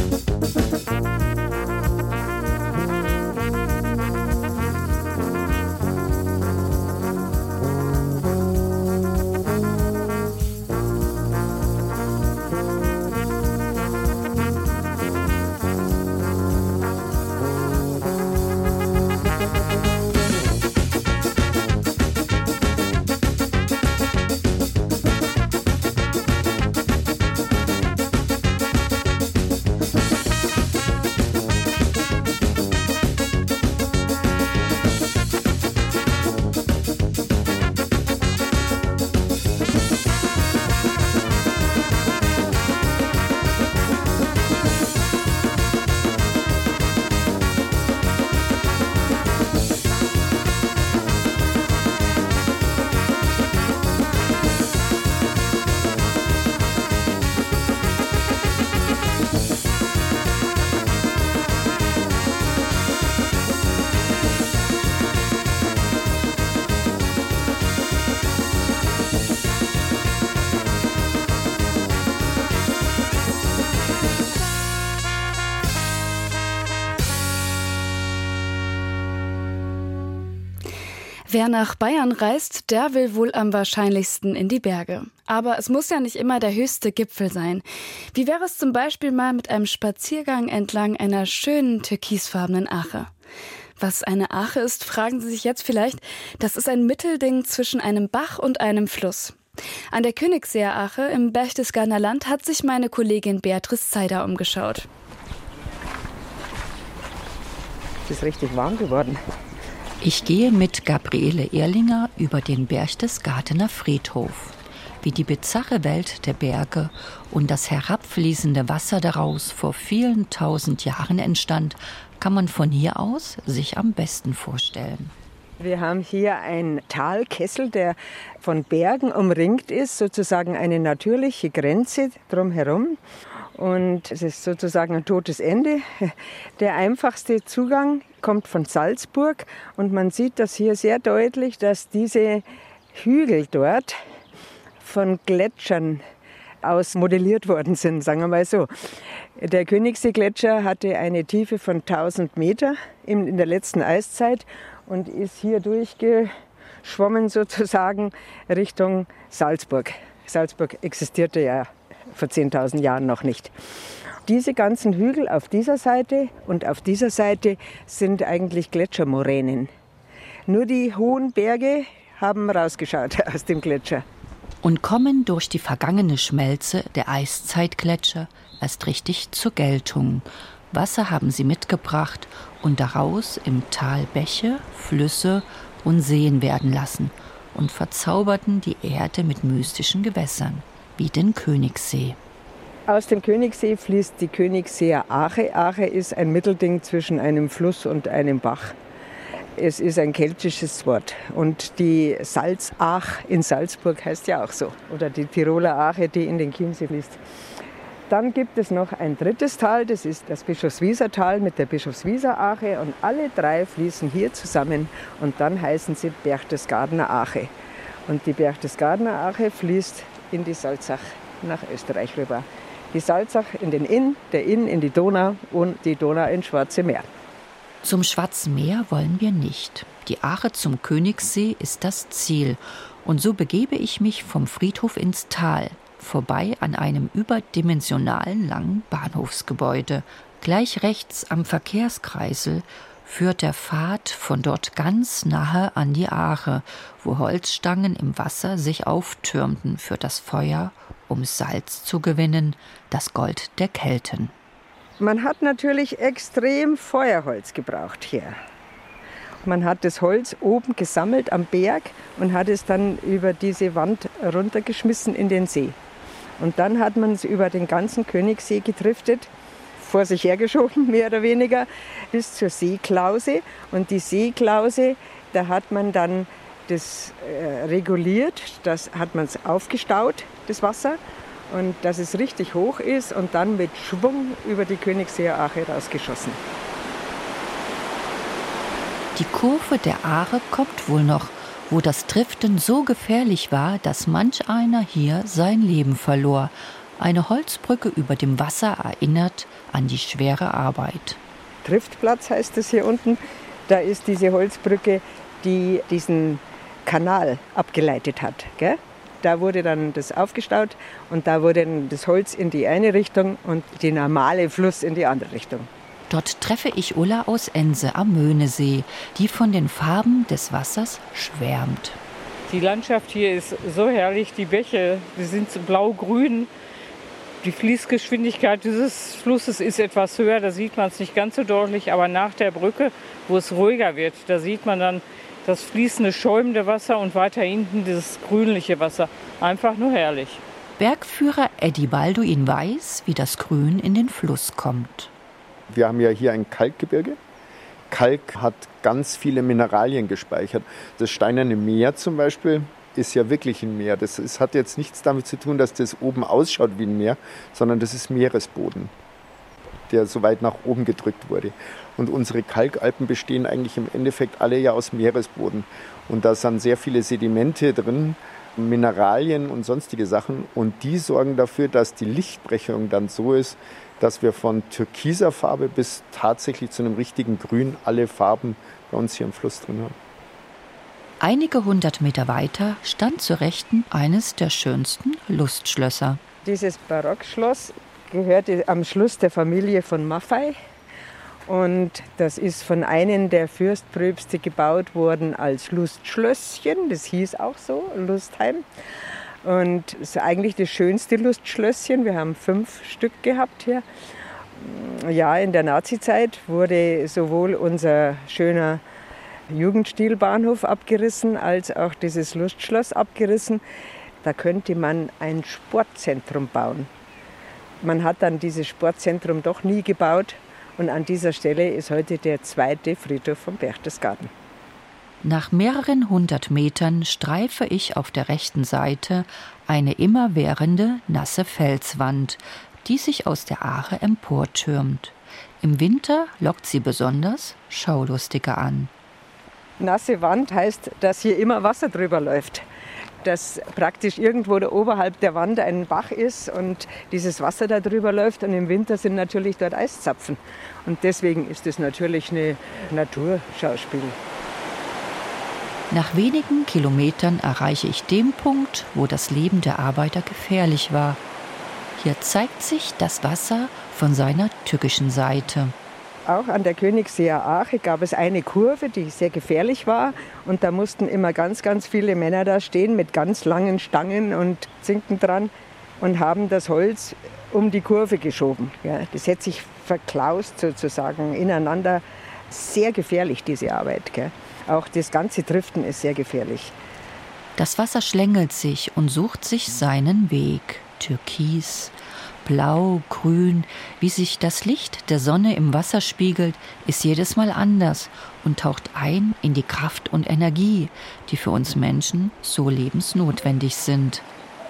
Wer nach Bayern reist, der will wohl am wahrscheinlichsten in die Berge. Aber es muss ja nicht immer der höchste Gipfel sein. Wie wäre es zum Beispiel mal mit einem Spaziergang entlang einer schönen türkisfarbenen Ache? Was eine Ache ist, fragen Sie sich jetzt vielleicht. Das ist ein Mittelding zwischen einem Bach und einem Fluss. An der Königsseer Ache im Berchtesgadener Land hat sich meine Kollegin Beatrice Zeider umgeschaut. Es ist richtig warm geworden. Ich gehe mit Gabriele Ehrlinger über den Berchtesgadener Friedhof. wie die bizarre Welt der Berge und das herabfließende Wasser daraus vor vielen tausend Jahren entstand, kann man von hier aus sich am besten vorstellen. Wir haben hier einen Talkessel, der von Bergen umringt ist, sozusagen eine natürliche Grenze drumherum. Und es ist sozusagen ein totes Ende. Der einfachste Zugang kommt von Salzburg und man sieht das hier sehr deutlich, dass diese Hügel dort von Gletschern aus modelliert worden sind, sagen wir mal so. Der Königssee-Gletscher hatte eine Tiefe von tausend Meter in der letzten Eiszeit und ist hier durchgeschwommen sozusagen Richtung Salzburg. Salzburg existierte ja vor zehntausend Jahren noch nicht. Diese ganzen Hügel auf dieser Seite und auf dieser Seite sind eigentlich Gletschermoränen. Nur die hohen Berge haben rausgeschaut aus dem Gletscher. Und kommen durch die vergangene Schmelze der Eiszeitgletscher erst richtig zur Geltung. Wasser haben sie mitgebracht und daraus im Tal Bäche, Flüsse und Seen werden lassen und verzauberten die Erde mit mystischen Gewässern, wie den Königssee. Aus dem Königssee fließt die Königsseer Ache. Ache ist ein Mittelding zwischen einem Fluss und einem Bach. Es ist ein keltisches Wort und die Salzach in Salzburg heißt ja auch so. Oder die Tiroler Ache, die in den Chiemsee fließt. Dann gibt es noch ein drittes Tal, das ist das Bischofswiesertal mit der Bischofswieser Ache und alle drei fließen hier zusammen und dann heißen sie Berchtesgadener Ache. Und die Berchtesgadener Ache fließt in die Salzach nach Österreich rüber. Die Salzach in den Inn, der Inn in die Donau und die Donau ins Schwarze Meer. Zum Schwarzen Meer wollen wir nicht. Die Ache zum Königssee ist das Ziel. Und so begebe ich mich vom Friedhof ins Tal, vorbei an einem überdimensionalen langen Bahnhofsgebäude. Gleich rechts am Verkehrskreisel führt der Pfad von dort ganz nahe an die Ache, wo Holzstangen im Wasser sich auftürmten für das Feuer, um Salz zu gewinnen, das Gold der Kelten. Man hat natürlich extrem Feuerholz gebraucht hier. Man hat das Holz oben gesammelt am Berg und hat es dann über diese Wand runtergeschmissen in den See. Und dann hat man es über den ganzen Königssee getriftet, vor sich hergeschoben, mehr oder weniger, bis zur Seeklause. Und die Seeklause, da hat man dann das äh, reguliert, das hat man es aufgestaut, das Wasser, und dass es richtig hoch ist und dann mit Schwung über die Königseer Ache rausgeschossen. Die Kurve der Aare kommt wohl noch, wo das Driften so gefährlich war, dass manch einer hier sein Leben verlor. Eine Holzbrücke über dem Wasser erinnert an die schwere Arbeit. Driftplatz heißt es hier unten. Da ist diese Holzbrücke, die diesen Kanal abgeleitet hat. Gell? Da wurde dann das aufgestaut und da wurde dann das Holz in die eine Richtung und der normale Fluss in die andere Richtung. Dort treffe ich Ulla aus Ense am Möhnesee, die von den Farben des Wassers schwärmt. Die Landschaft hier ist so herrlich, die Bäche, die sind so blau-grün. Die Fließgeschwindigkeit dieses Flusses ist etwas höher, da sieht man es nicht ganz so deutlich, aber nach der Brücke, wo es ruhiger wird, da sieht man dann das fließende, schäumende Wasser und weiter hinten dieses grünliche Wasser. Einfach nur herrlich. Bergführer Eddie Balduin weiß, wie das Grün in den Fluss kommt. Wir haben ja hier ein Kalkgebirge. Kalk hat ganz viele Mineralien gespeichert. Das Steinerne Meer zum Beispiel ist ja wirklich ein Meer. Das ist, hat jetzt nichts damit zu tun, dass das oben ausschaut wie ein Meer, sondern das ist Meeresboden, der so weit nach oben gedrückt wurde. Und unsere Kalkalpen bestehen eigentlich im Endeffekt alle ja aus Meeresboden. Und da sind sehr viele Sedimente drin, Mineralien und sonstige Sachen. Und die sorgen dafür, dass die Lichtbrechung dann so ist, dass wir von türkiser Farbe bis tatsächlich zu einem richtigen Grün alle Farben bei uns hier im Fluss drin haben. Einige hundert Meter weiter stand zur Rechten eines der schönsten Lustschlösser. Dieses Barockschloss gehörte am Schluss der Familie von Maffei. Und das ist von einem der Fürstpröbste gebaut worden als Lustschlösschen. Das hieß auch so, Lustheim. Und es ist eigentlich das schönste Lustschlösschen. Wir haben fünf Stück gehabt hier. Ja, in der Nazizeit wurde sowohl unser schöner Jugendstilbahnhof abgerissen, als auch dieses Lustschloss abgerissen. da könnte man ein Sportzentrum bauen. Man hat dann dieses Sportzentrum doch nie gebaut und an dieser Stelle ist heute der zweite Friedhof von Berchtesgaden. Nach mehreren hundert Metern streife ich auf der rechten Seite eine immerwährende, nasse Felswand, die sich aus der Aare emportürmt. Im Winter lockt sie besonders Schaulustige an. Nasse Wand heißt, dass hier immer Wasser drüber läuft. Dass praktisch irgendwo da oberhalb der Wand ein Bach ist und dieses Wasser da drüber läuft. Und im Winter sind natürlich dort Eiszapfen. Und deswegen ist es natürlich ein Naturschauspiel. Nach wenigen Kilometern erreiche ich den Punkt, wo das Leben der Arbeiter gefährlich war. Hier zeigt sich das Wasser von seiner tückischen Seite. Auch an der Königseer Ache gab es eine Kurve, die sehr gefährlich war. Und da mussten immer ganz, ganz viele Männer da stehen mit ganz langen Stangen und Zinken dran und haben das Holz um die Kurve geschoben. Ja, das hätte sich verklaust sozusagen ineinander. Sehr gefährlich, diese Arbeit. Gell? Auch das ganze Driften ist sehr gefährlich. Das Wasser schlängelt sich und sucht sich seinen Weg. Türkis, blau, grün, wie sich das Licht der Sonne im Wasser spiegelt, ist jedes Mal anders und taucht ein in die Kraft und Energie, die für uns Menschen so lebensnotwendig sind.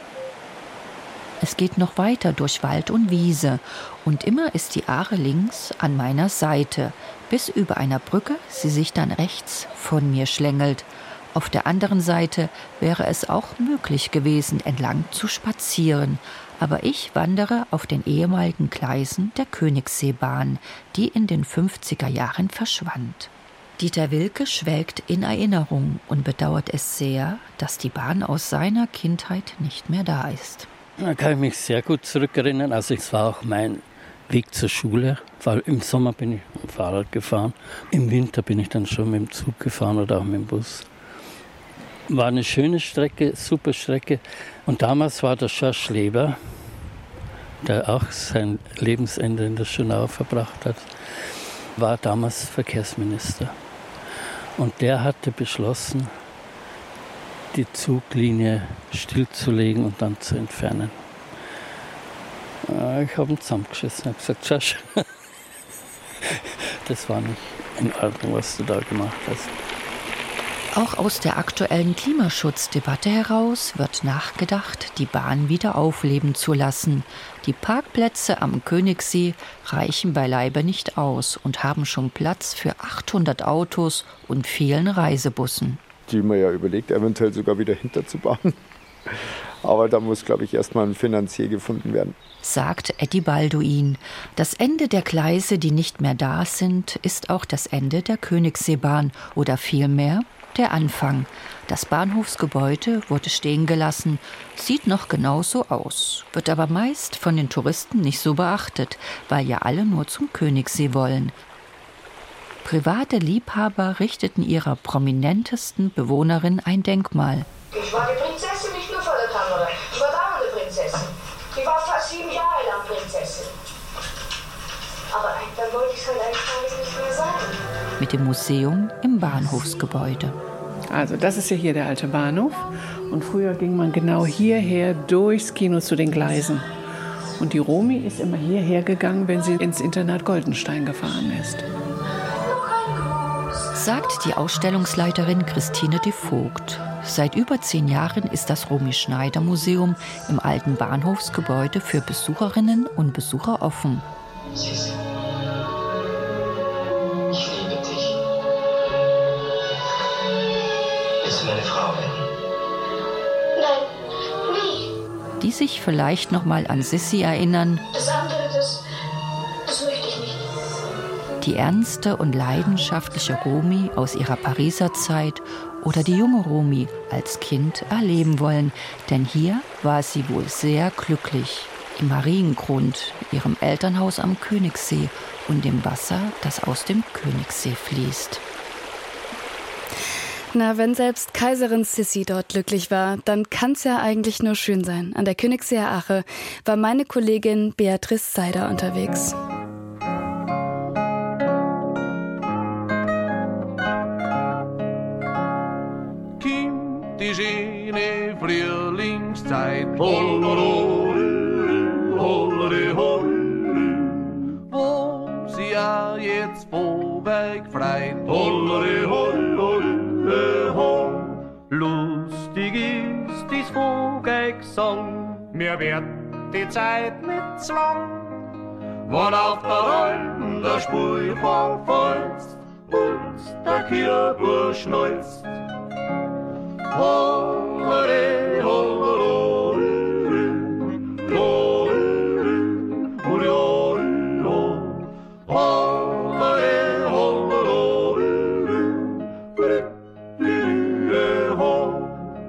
Es geht noch weiter durch Wald und Wiese und immer ist die Aare links an meiner Seite, bis über einer Brücke sie sich dann rechts von mir schlängelt. Auf der anderen Seite wäre es auch möglich gewesen, entlang zu spazieren, aber ich wandere auf den ehemaligen Gleisen der Königsseebahn, die in den fünfziger Jahren verschwand. Dieter Wilke schwelgt in Erinnerung und bedauert es sehr, dass die Bahn aus seiner Kindheit nicht mehr da ist. Da kann ich mich sehr gut zurückerinnern. Also es war auch mein Weg zur Schule, weil im Sommer bin ich mit dem Fahrrad gefahren. Im Winter bin ich dann schon mit dem Zug gefahren oder auch mit dem Bus. War eine schöne Strecke, super Strecke. Und damals war der Schorsch Leber, der auch sein Lebensende in der Schönau verbracht hat, war damals Verkehrsminister. Und der hatte beschlossen, die Zuglinie stillzulegen und dann zu entfernen. Ich habe ihn zusammengeschissen und gesagt, Schorsch, das war nicht in Ordnung, was du da gemacht hast. Auch aus der aktuellen Klimaschutzdebatte heraus wird nachgedacht, die Bahn wieder aufleben zu lassen. Die Parkplätze am Königssee reichen beileibe nicht aus und haben schon Platz für achthundert Autos und vielen Reisebussen. Die man ja überlegt, eventuell sogar wieder hinterzubauen. Aber da muss, glaube ich, erstmal ein Finanzier gefunden werden. Sagt Eddie Balduin. Das Ende der Gleise, die nicht mehr da sind, ist auch das Ende der Königsseebahn oder vielmehr der Anfang. Das Bahnhofsgebäude wurde stehen gelassen, sieht noch genauso aus, wird aber meist von den Touristen nicht so beachtet, weil ja alle nur zum Königssee wollen. Private Liebhaber richteten ihrer prominentesten Bewohnerin ein Denkmal. Ich war die Prinzessin nicht nur vor der Kamera, ich war dauernde Prinzessin. Ich war fast sieben Jahre lang Prinzessin. Aber dann wollte ich es halt eigentlich nicht mehr sein. Mit dem Museum im Bahnhofsgebäude. Also das ist ja hier der alte Bahnhof. Und früher ging man genau hierher durchs Kino zu den Gleisen. Und die Romy ist immer hierher gegangen, wenn sie ins Internat Goldenstein gefahren ist. Sagt die Ausstellungsleiterin Christine de Vogt. Seit über zehn Jahren ist das Romy-Schneider-Museum im alten Bahnhofsgebäude für Besucherinnen und Besucher offen. Sissi, ich liebe dich. Willst du meine Frau werden? Nein, nie. Die sich vielleicht noch mal an Sissi erinnern. Das andere, das, das möchte ich nicht. Die ernste und leidenschaftliche Romy aus ihrer Pariser Zeit oder die junge Romy als Kind erleben wollen. Denn hier war sie wohl sehr glücklich. Im Mariengrund, ihrem Elternhaus am Königssee und dem Wasser, das aus dem Königssee fließt. Na, wenn selbst Kaiserin Sissi dort glücklich war, dann kann's ja eigentlich nur schön sein. An der Königseer Ache war meine Kollegin Beatrice Seider unterwegs. die schöne Frühlingszeit. Holleroli, hollere, hollere, wo sie ja jetzt Vogel freit. Hollere, hollere, ho. Lustig ist dies Vogelgesang, mir wird die Zeit nicht zu lang. Wann auf der Alpen der Spulchor folzt und der Kirchbuch schnalzt. Hollere, hollere, hollere, hollere, hollere, hollere, ho.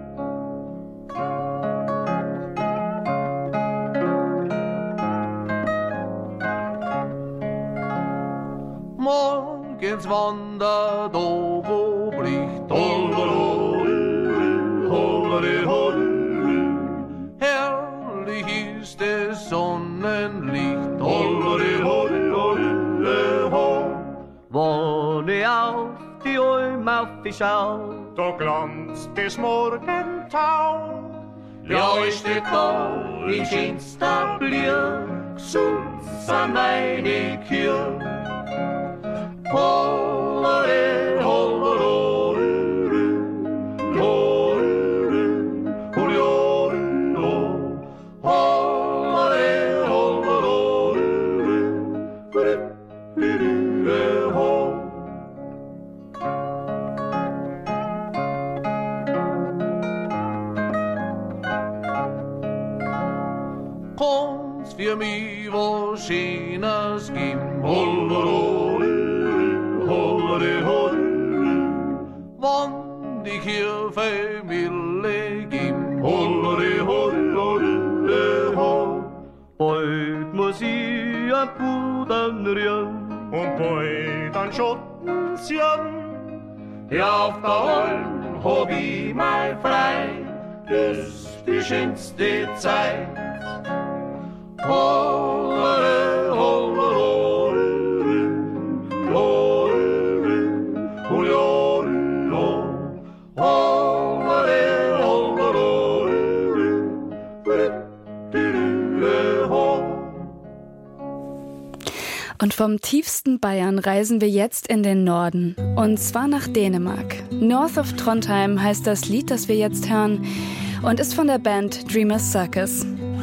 Morgens wandert Obo bricht, hollere, hollere, hollere, herrlich ist das Sonnenlicht, hollere, hollere, ho. Wann ich auf die Alm aufschau, da glanzt das Morgentau. Ja, ist steht da in schönster Blick, gesund sind meine Kühe. Hollere, hollere, hollere, hollere, hollere, hollere, ho. Kann's für mich was Schönes geben, hollere, hollere, hollere, wann die Kirche Mille geben, hollere, hollere, ho. Bald muss ich ein Pudern rühren und bald an Schotten ziehen. Ja, auf der Alm hab ich mal frei, ist die schönste Zeit. Hollere, hollere, hollere, hollere, hollere, hollere, ho. Und vom tiefsten Bayern reisen wir jetzt in den Norden. Und zwar nach Dänemark. North of Trondheim heißt das Lied, das wir jetzt hören, und ist von der Band Dreamers Circus.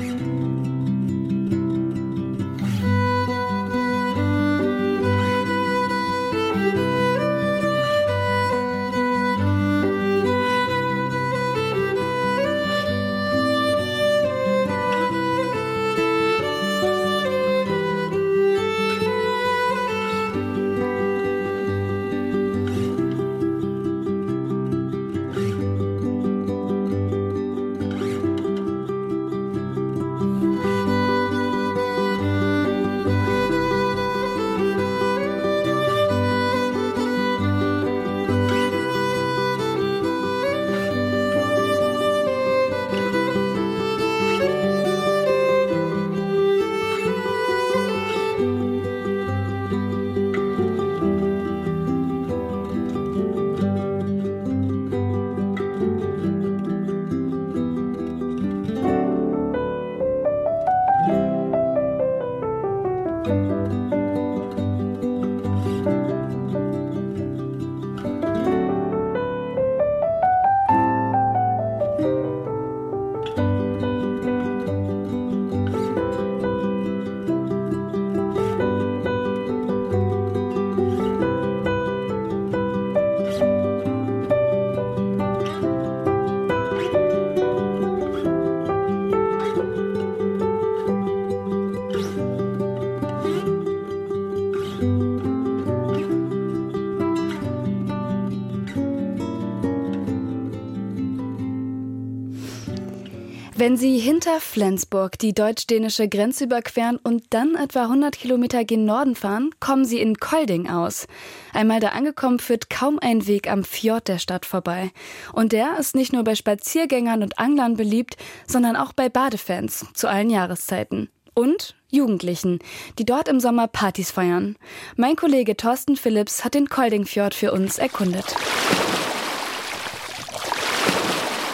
Wenn Sie hinter Flensburg die deutsch-dänische Grenze überqueren und dann etwa hundert Kilometer gen Norden fahren, kommen Sie in Kolding aus. Einmal da angekommen, führt kaum ein Weg am Fjord der Stadt vorbei. Und der ist nicht nur bei Spaziergängern und Anglern beliebt, sondern auch bei Badefans zu allen Jahreszeiten. Und Jugendlichen, die dort im Sommer Partys feiern. Mein Kollege Thorsten Phillips hat den Koldingfjord für uns erkundet.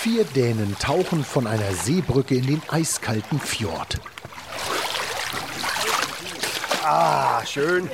Vier Dänen tauchen von einer Seebrücke in den eiskalten Fjord. Ah, schön.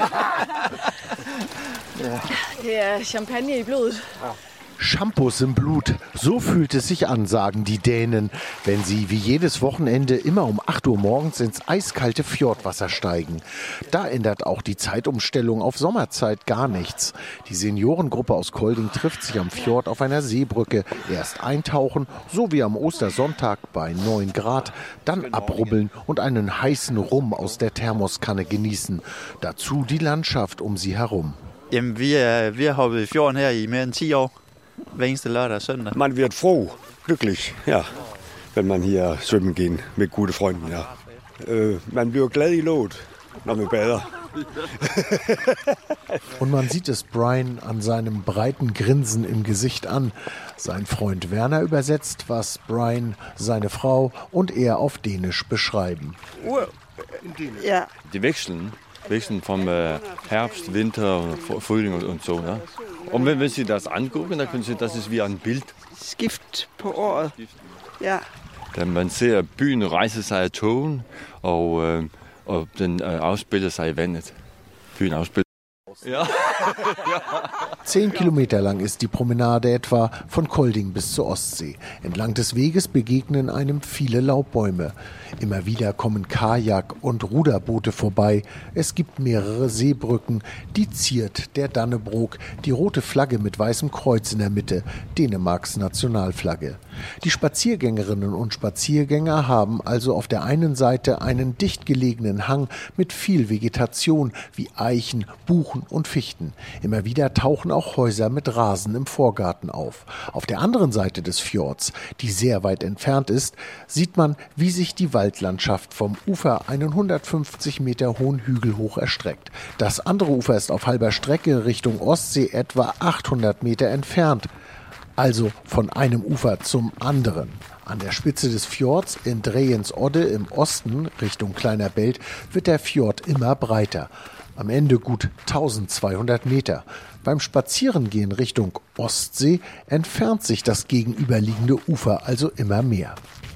Der Champagner im Blut. Shampoos im Blut, so fühlt es sich an, sagen die Dänen, wenn sie wie jedes Wochenende immer um acht Uhr morgens ins eiskalte Fjordwasser steigen. Da ändert auch die Zeitumstellung auf Sommerzeit gar nichts. Die Seniorengruppe aus Kolding trifft sich am Fjord auf einer Seebrücke. Erst eintauchen, so wie am Ostersonntag bei neun Grad, dann abrubbeln und einen heißen Rum aus der Thermoskanne genießen. Dazu die Landschaft um sie herum. Jamen, vi er, vi har hoppet i fjorden her i mere end ti år. Hver eneste lørdag og søndag. Man wird froh, glücklich, ja, wenn man hier schwimmen gehen mit guten Freunden, ja. Äh, man wird glad i låget, når man bader. Und man sieht es Brian an seinem breiten Grinsen im Gesicht an. Sein Freund Werner übersetzt, was Brian, seine Frau und er auf Dänisch beschreiben. Ja. Die wechseln, wechseln vom äh, Herbst, Winter, Frühling und, und so. Ne? Und wenn, wenn Sie das angucken, dann können Sie, das ist wie ein Bild. Skift på året. Ja. Denn man ser byen rejse sig af togen, og, øh, og den øh, afspiller sig i vandet. Byen afspiller. Ja. Zehn Kilometer lang ist die Promenade etwa von Kolding bis zur Ostsee. Entlang des Weges begegnen einem viele Laubbäume. Immer wieder kommen Kajak- und Ruderboote vorbei. Es gibt mehrere Seebrücken. Die ziert der Dannebrog, die rote Flagge mit weißem Kreuz in der Mitte, Dänemarks Nationalflagge. Die Spaziergängerinnen und Spaziergänger haben also auf der einen Seite einen dicht gelegenen Hang mit viel Vegetation wie Eichen, Buchen und Fichten. Immer wieder tauchen auch Häuser mit Rasen im Vorgarten auf. Auf der anderen Seite des Fjords, die sehr weit entfernt ist, sieht man, wie sich die Waldlandschaft vom Ufer einen hundertfünfzig Meter hohen Hügel hoch erstreckt. Das andere Ufer ist auf halber Strecke Richtung Ostsee etwa achthundert Meter entfernt. Also von einem Ufer zum anderen. An der Spitze des Fjords in Drejens Odde im Osten Richtung Kleiner Belt wird der Fjord immer breiter. Am Ende gut tausendzweihundert Meter. Beim Spazierengehen Richtung Ostsee entfernt sich das gegenüberliegende Ufer also immer mehr.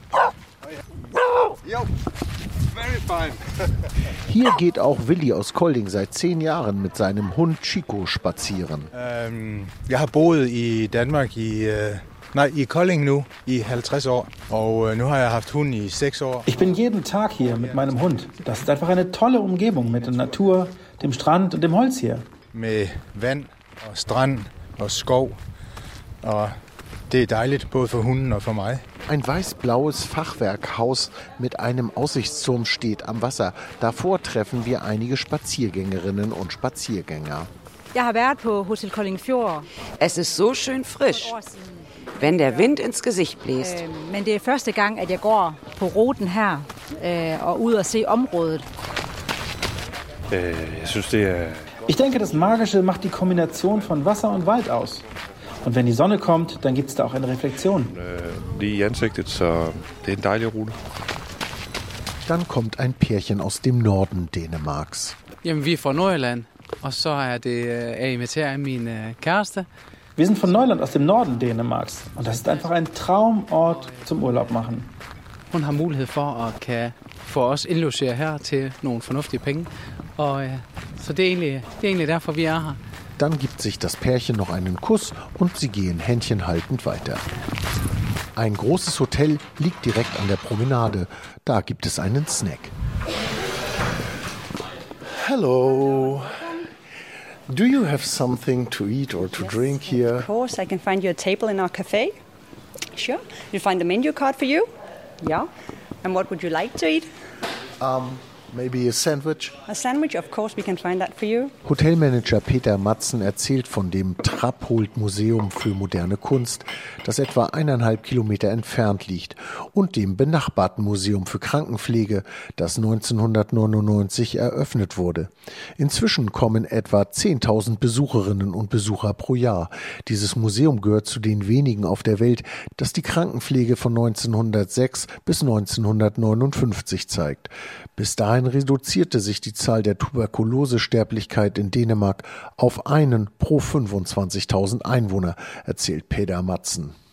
Hier geht auch Willi aus Kolding seit zehn Jahren mit seinem Hund Chico spazieren. Ähm, jeg har boet i Danmark i, äh, nej, i Kolding nu i halvtreds år, og äh, nu har jeg haft hund i seks år. Ich bin jeden Tag hier mit meinem Hund. Das ist einfach eine tolle Umgebung mit der Natur, dem Strand und dem Holz hier. Med vand og strand og skov, og det er dejligt både for hunden og for mig. Ein weiß-blaues Fachwerkhaus mit einem Aussichtsturm steht am Wasser. Davor treffen wir einige Spaziergängerinnen und Spaziergänger. Jeg har været på Hotel Kolding Fjord. Es ist so schön frisch, wenn der Wind ins Gesicht bläst. Øh, men det er første gang, at jeg går på ruten her øh, og ud og se området. Äh, ich synes, det er... Ich denke, das Magische macht die Kombination von Wasser und Wald aus. Und wenn die Sonne kommt, dann gibt es da auch eine Reflexion. Lige i ansigtet, så det er en dejlig rute. Dann kommt ein Pärchen aus dem Norden Dänemarks. Jamen, vi er fra Nordjylland, og så er det at invitere min kæreste. Wir sind von Neuland aus dem Norden Dänemarks. Und das ist einfach ein Traumort zum Urlaub machen. Hun har mulighed for at kan få os indlogere her til nogle fornuftige penge. Og så det er egentlig, det er egentlig derfor, vi er her. Dann gibt sich das Pärchen noch einen Kuss und sie gehen händchenhaltend weiter. Ein großes Hotel liegt direkt an der Promenade. Da gibt es einen Snack. Hello. Do you have something to eat or to drink here? Of course, I can find you a table in our cafe. Sure. You find the menu card for you? Yeah. And what would you like to eat? Um, maybe a sandwich? A sandwich, of course, we can find that for you. Hotelmanager Peter Matzen erzählt von dem Trappold Museum für moderne Kunst, das etwa eineinhalb Kilometer entfernt liegt, und dem benachbarten Museum für Krankenpflege, das neunzehnhundertneunundneunzig eröffnet wurde. Inzwischen kommen etwa zehntausend Besucherinnen und Besucher pro Jahr. Dieses Museum gehört zu den wenigen auf der Welt, das die Krankenpflege von neunzehnhundertsechs bis neunzehnhundertneunundfünfzig zeigt. Bis dahin reduzierte sich die Zahl der Tuberkulosesterblichkeit in Dänemark auf einen pro fünfundzwanzigtausend Einwohner, erzählt Peter Matzen.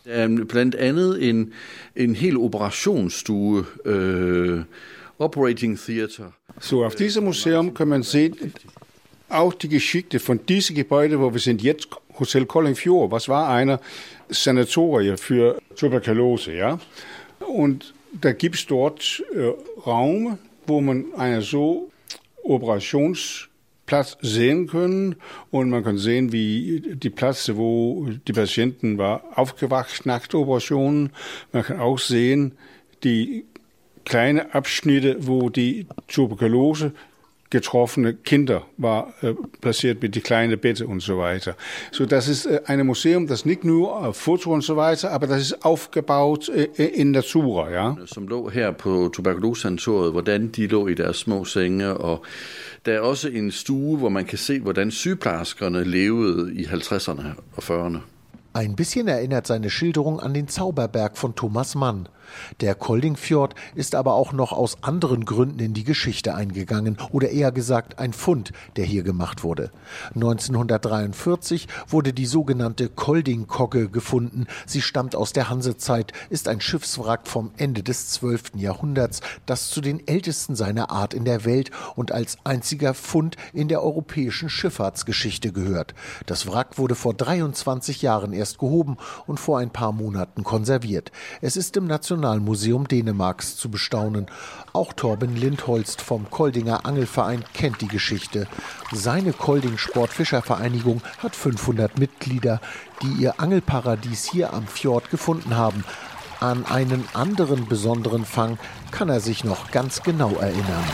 Blandt andet en, en hel operationsstue, äh, Operating Theater. So, auf diesem Museum kann man sehen, auch die Geschichte von diesem Gebäude, wo wir sind jetzt, Hotel Koldingfjord, was war einer Sanatorie für Tuberkulose, ja? Und da gibt es dort äh, Raum, wo man einen so Operationsplatz sehen kann und man kann sehen, wie die Plätze, wo die Patienten war aufgewacht nach der Operation. Man kann auch sehen die kleinen Abschnitte, wo die Tuberkulose getroffene Kinder war äh, platziert mit die kleinen Betten und so weiter. So, das ist äh, ein Museum, das nicht nur äh, Foto und so weiter, aber das ist aufgebaut äh, in Natura, ja. Som lå her på tuberkulosesanatoriet, hvordan de lå i deres små senge, og der er også en stue, hvor man kan se, hvordan sygeplejerskerne levede i halvtredserne og fyrrerne. Ein bisschen erinnert seine Schilderung an den Zauberberg von Thomas Mann. Der Koldingfjord ist aber auch noch aus anderen Gründen in die Geschichte eingegangen oder eher gesagt ein Fund, der hier gemacht wurde. neunzehnhundertdreiundvierzig wurde die sogenannte Koldingkogge gefunden. Sie stammt aus der Hansezeit, ist ein Schiffswrack vom Ende des zwölften Jahrhunderts, das zu den ältesten seiner Art in der Welt und als einziger Fund in der europäischen Schifffahrtsgeschichte gehört. Das Wrack wurde vor dreiundzwanzig Jahren erst gehoben und vor ein paar Monaten konserviert. Es ist im Nationalmuseum Dänemarks zu bestaunen. Auch Torben Lindholst vom Koldinger Angelverein kennt die Geschichte. Seine Kolding Sportfischervereinigung hat fünfhundert Mitglieder, die ihr Angelparadies hier am Fjord gefunden haben. An einen anderen besonderen Fang kann er sich noch ganz genau erinnern.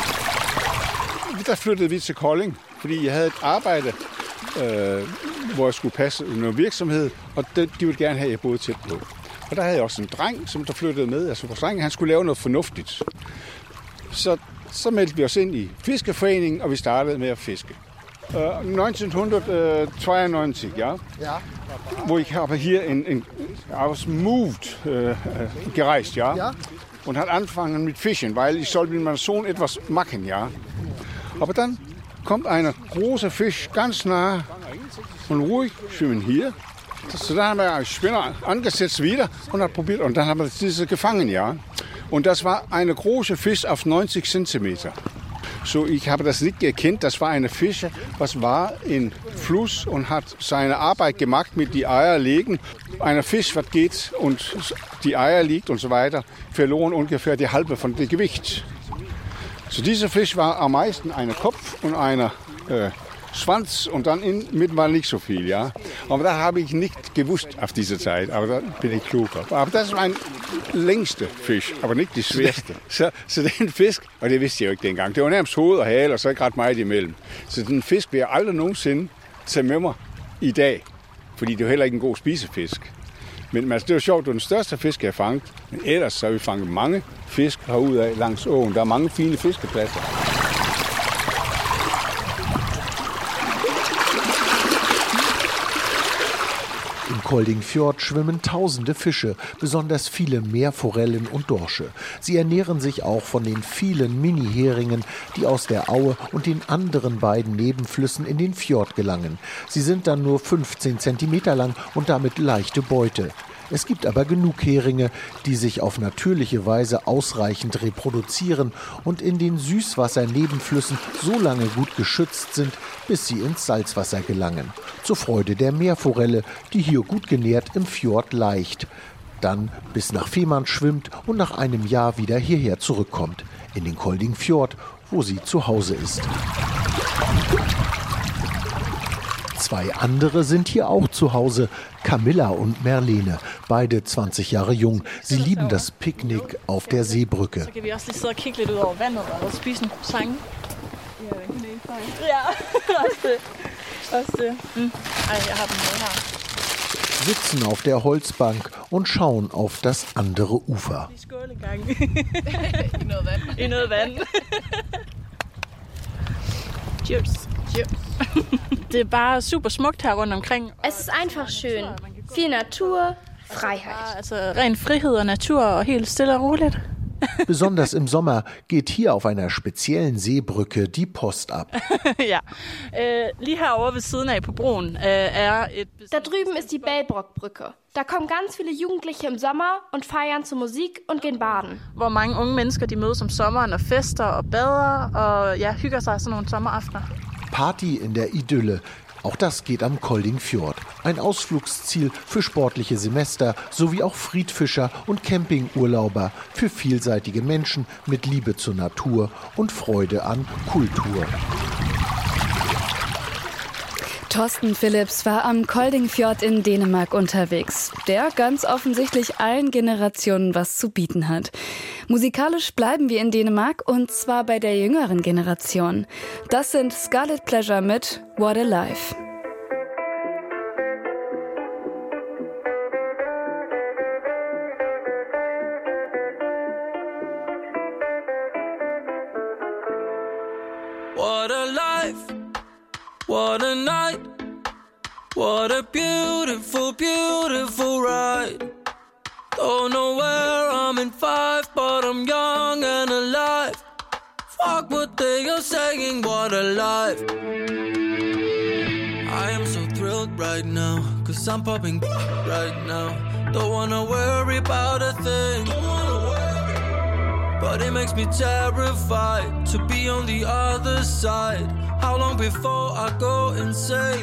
Der flyttede vi til Kolding, fordi jeg havde et arbejde, øh, hvor jeg skulle passe noget virksomhed, og de, de ville gerne have, at jeg boede tæt på. Og der havde jeg også en dreng, som der flyttede med. Altså vores dreng, han skulle lave noget fornuftigt. Så, så meldte vi os ind i Fiskeforeningen, og vi startede med at fiske. Uh, neunzehnhundertzweiundneunzig, ja. Ja. Wo ich habe hier in, in aus Moved uh, gereist, ja. Ja. Und hat angefangen mit Fischen, weil ich soll mit meinem Sohn etwas machen, ja. Aber dann kommt ein großer Fisch ganz nah und ruhig schwimmen hier. So, dann haben wir einen Spinner angesetzt wieder und hat probiert und dann haben wir diese gefangen, ja. Und das war eine große Fisch auf neunzig Zentimeter. So, ich habe das nicht gekannt, das war eine Fisch, was war im Fluss und hat seine Arbeit gemacht mit die Eier legen. Ein Fisch, was geht und die Eier liegt und so weiter, verloren ungefähr die halbe von dem Gewicht. So, dieser Fisch war am meisten ein Kopf und eine äh, Schwanz und dann in, mit war nicht so viel, ja. Aber das habe ich nicht gewusst auf diese Zeit, aber da bin ich kluger. Aber das ist mein længste Fisch, aber nicht die schwerste. Så, så den fisk, og det vidste jeg jo ikke dengang, det var nærmest hoved og hale, og så ikke ret meget imellem. Så den fisk vil jeg aldrig nogensinde tage med mig i dag, fordi det er jo heller ikke en god spisefisk. Men altså, det var sjovt, det var den største fisk, jeg har fanget. Men ellers så har vi fanget mange fisk herude langs åen. Der er mange fine fiskepladser. Im Koldingfjord schwimmen tausende Fische, besonders viele Meerforellen und Dorsche. Sie ernähren sich auch von den vielen Mini-Heringen, die aus der Aue und den anderen beiden Nebenflüssen in den Fjord gelangen. Sie sind dann nur fünfzehn Zentimeter lang und damit leichte Beute. Es gibt aber genug Heringe, die sich auf natürliche Weise ausreichend reproduzieren und in den Süßwassernebenflüssen so lange gut geschützt sind, bis sie ins Salzwasser gelangen. Zur Freude der Meerforelle, die hier gut genährt im Fjord laicht. Dann bis nach Fehmarn schwimmt und nach einem Jahr wieder hierher zurückkommt, in den Koldingfjord, wo sie zu Hause ist. Zwei andere sind hier auch zu Hause, Camilla und Merlene, beide zwanzig Jahre jung. Sie lieben das Picknick auf der Seebrücke. Så kan vi også lige sidde og kigge lidt ud over vandet og spise en sang. Ja, også det. Også det. Mm. Ej, jeg har den med her. Sitzen auf der Holzbank und schauen auf das andere Ufer. I noget vand. I noget vand. Cheers. Cheers. Det er bare super smukt her rundt omkring. Es ist einfach schön. Viel Natur, Freiheit. Altså ren frihed og natur og helt stille og roligt. Besonders im Sommer geht hier auf einer speziellen Seebrücke die Post ab. Ja, äh, lige herovre ved siden af på broen äh, er et... Da drüben ist die Bellbrock-Brücke. Da kommen ganz viele Jugendliche im Sommer und feiern zur Musik und gehen baden. Hvor mange unge mennesker de mødes om sommeren og fester og bader og ja, hygger sig sådan nogle sommeraftener. Party in der Idylle. Auch das geht am Kolding-Fjord. Ein Ausflugsziel für sportliche Semester sowie auch Friedfischer und Campingurlauber für vielseitige Menschen mit Liebe zur Natur und Freude an Kultur. Thorsten Phillips war am Koldingfjord in Dänemark unterwegs, der ganz offensichtlich allen Generationen was zu bieten hat. Musikalisch bleiben wir in Dänemark und zwar bei der jüngeren Generation. Das sind Scarlet Pleasure mit What a Life. What a life, what a night, what a beautiful, beautiful ride. Don't know where I'm in five, but I'm young and alive. Fuck what they are saying, what a life. I am so thrilled right now, cause I'm popping right now. Don't wanna worry about a thing, but it makes me terrified to be on the other side. How long before I go insane?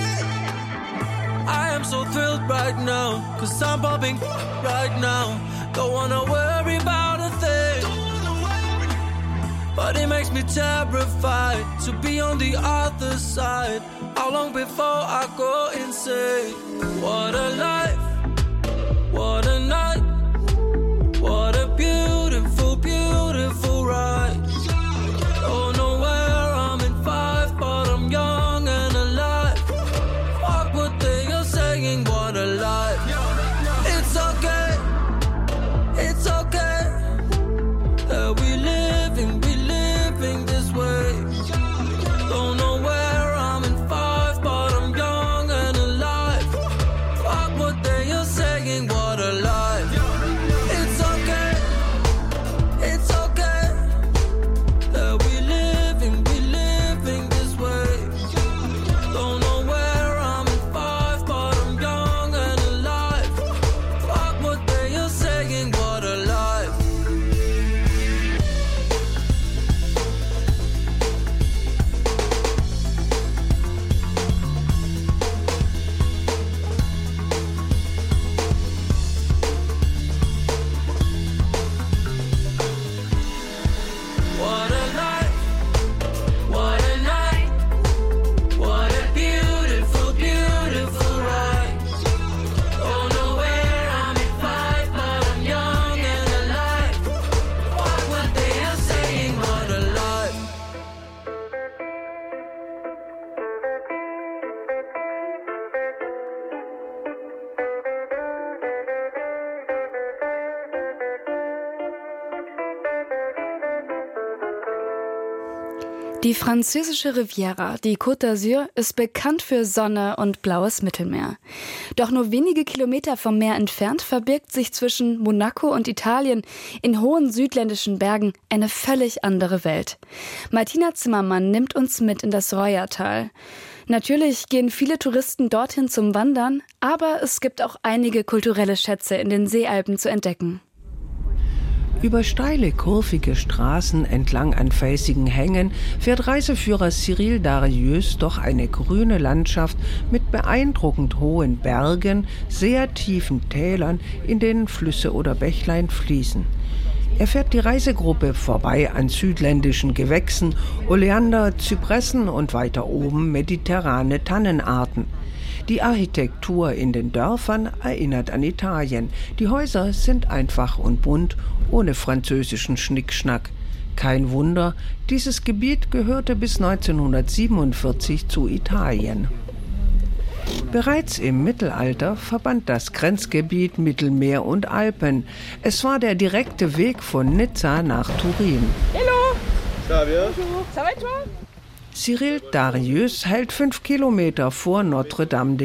I am so thrilled right now, cause I'm popping right now. Don't wanna worry about a thing, but it makes me terrified to be on the other side. How long before I go insane? What a life, what a night, what a beautiful, beautiful ride. Don't know where I'm in five, but I'm young and alive. Fuck what they are saying, what a life. It's okay, it's okay that we living, we living this way. Don't know where I'm in five, but I'm young and alive. Fuck what they are saying, what a life. It's okay, it's okay that we living, we living this way. Don't know where I'm in five, but I'm young and alive. Fuck what they are saying, what a life. What a life, what a night, what a beautiful, beautiful ride. Don't know where I'm in five, but I'm young and alive. Fuck what they are saying, what a life. Die französische Riviera, die Côte d'Azur, ist bekannt für Sonne und blaues Mittelmeer. Doch nur wenige Kilometer vom Meer entfernt verbirgt sich zwischen Monaco und Italien in hohen südländischen Bergen eine völlig andere Welt. Martina Zimmermann nimmt uns mit in das Roya-Tal. Natürlich gehen viele Touristen dorthin zum Wandern, aber es gibt auch einige kulturelle Schätze in den Seealpen zu entdecken. Über steile, kurvige Straßen entlang an felsigen Hängen fährt Reiseführer Cyril Darieux durch eine grüne Landschaft mit beeindruckend hohen Bergen, sehr tiefen Tälern, in denen Flüsse oder Bächlein fließen. Er fährt die Reisegruppe vorbei an südländischen Gewächsen, Oleander, Zypressen und weiter oben mediterrane Tannenarten. Die Architektur in den Dörfern erinnert an Italien. Die Häuser sind einfach und bunt, ohne französischen Schnickschnack. Kein Wunder, dieses Gebiet gehörte bis neunzehnhundertsiebenundvierzig zu Italien. Bereits im Mittelalter verband das Grenzgebiet Mittelmeer und Alpen. Es war der direkte Weg von Nizza nach Turin. Hello! Ça va? Ça va toi? Cyril Darieux hält fünf Kilometer vor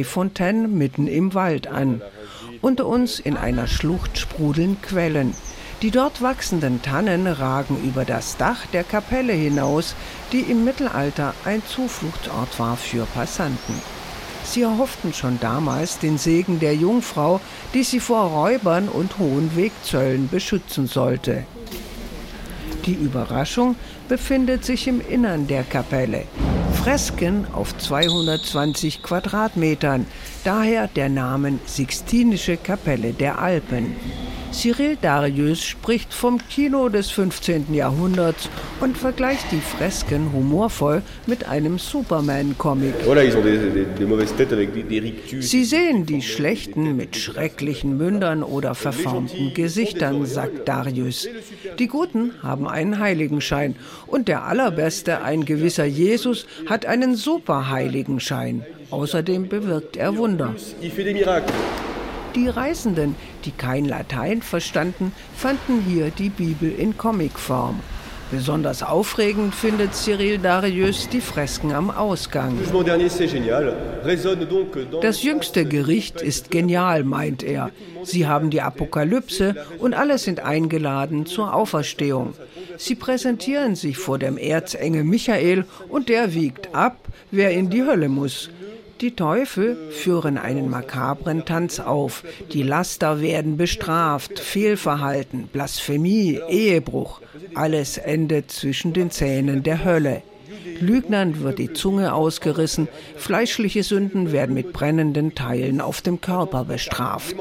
Notre-Dame-des-Fontaines mitten im Wald an. Unter uns in einer Schlucht sprudeln Quellen. Die dort wachsenden Tannen ragen über das Dach der Kapelle hinaus, die im Mittelalter ein Zufluchtsort war für Passanten. Sie erhofften schon damals den Segen der Jungfrau, die sie vor Räubern und hohen Wegzöllen beschützen sollte. Die Überraschung befindet sich im Innern der Kapelle. Fresken auf zweihundertzwanzig Quadratmetern, daher der Name Sixtinische Kapelle der Alpen. Cyril Darius spricht vom Kino des fünfzehnten Jahrhunderts und vergleicht die Fresken humorvoll mit einem Superman-Comic. Sie sehen die Schlechten mit schrecklichen Mündern oder verformten Gesichtern, sagt Darius. Die Guten haben einen Heiligenschein und der Allerbeste, ein gewisser Jesus, hat einen Superheiligenschein. Außerdem bewirkt er Wunder. Die Reisenden, die kein Latein verstanden, fanden hier die Bibel in Comicform. Besonders aufregend findet Cyril Darius die Fresken am Ausgang. Das jüngste Gericht ist genial, meint er. Sie haben die Apokalypse und alle sind eingeladen zur Auferstehung. Sie präsentieren sich vor dem Erzengel Michael und der wiegt ab, wer in die Hölle muss. Die Teufel führen einen makabren Tanz auf. Die Laster werden bestraft, Fehlverhalten, Blasphemie, Ehebruch. Alles endet zwischen den Zähnen der Hölle. Lügnern wird die Zunge ausgerissen, fleischliche Sünden werden mit brennenden Teilen auf dem Körper bestraft.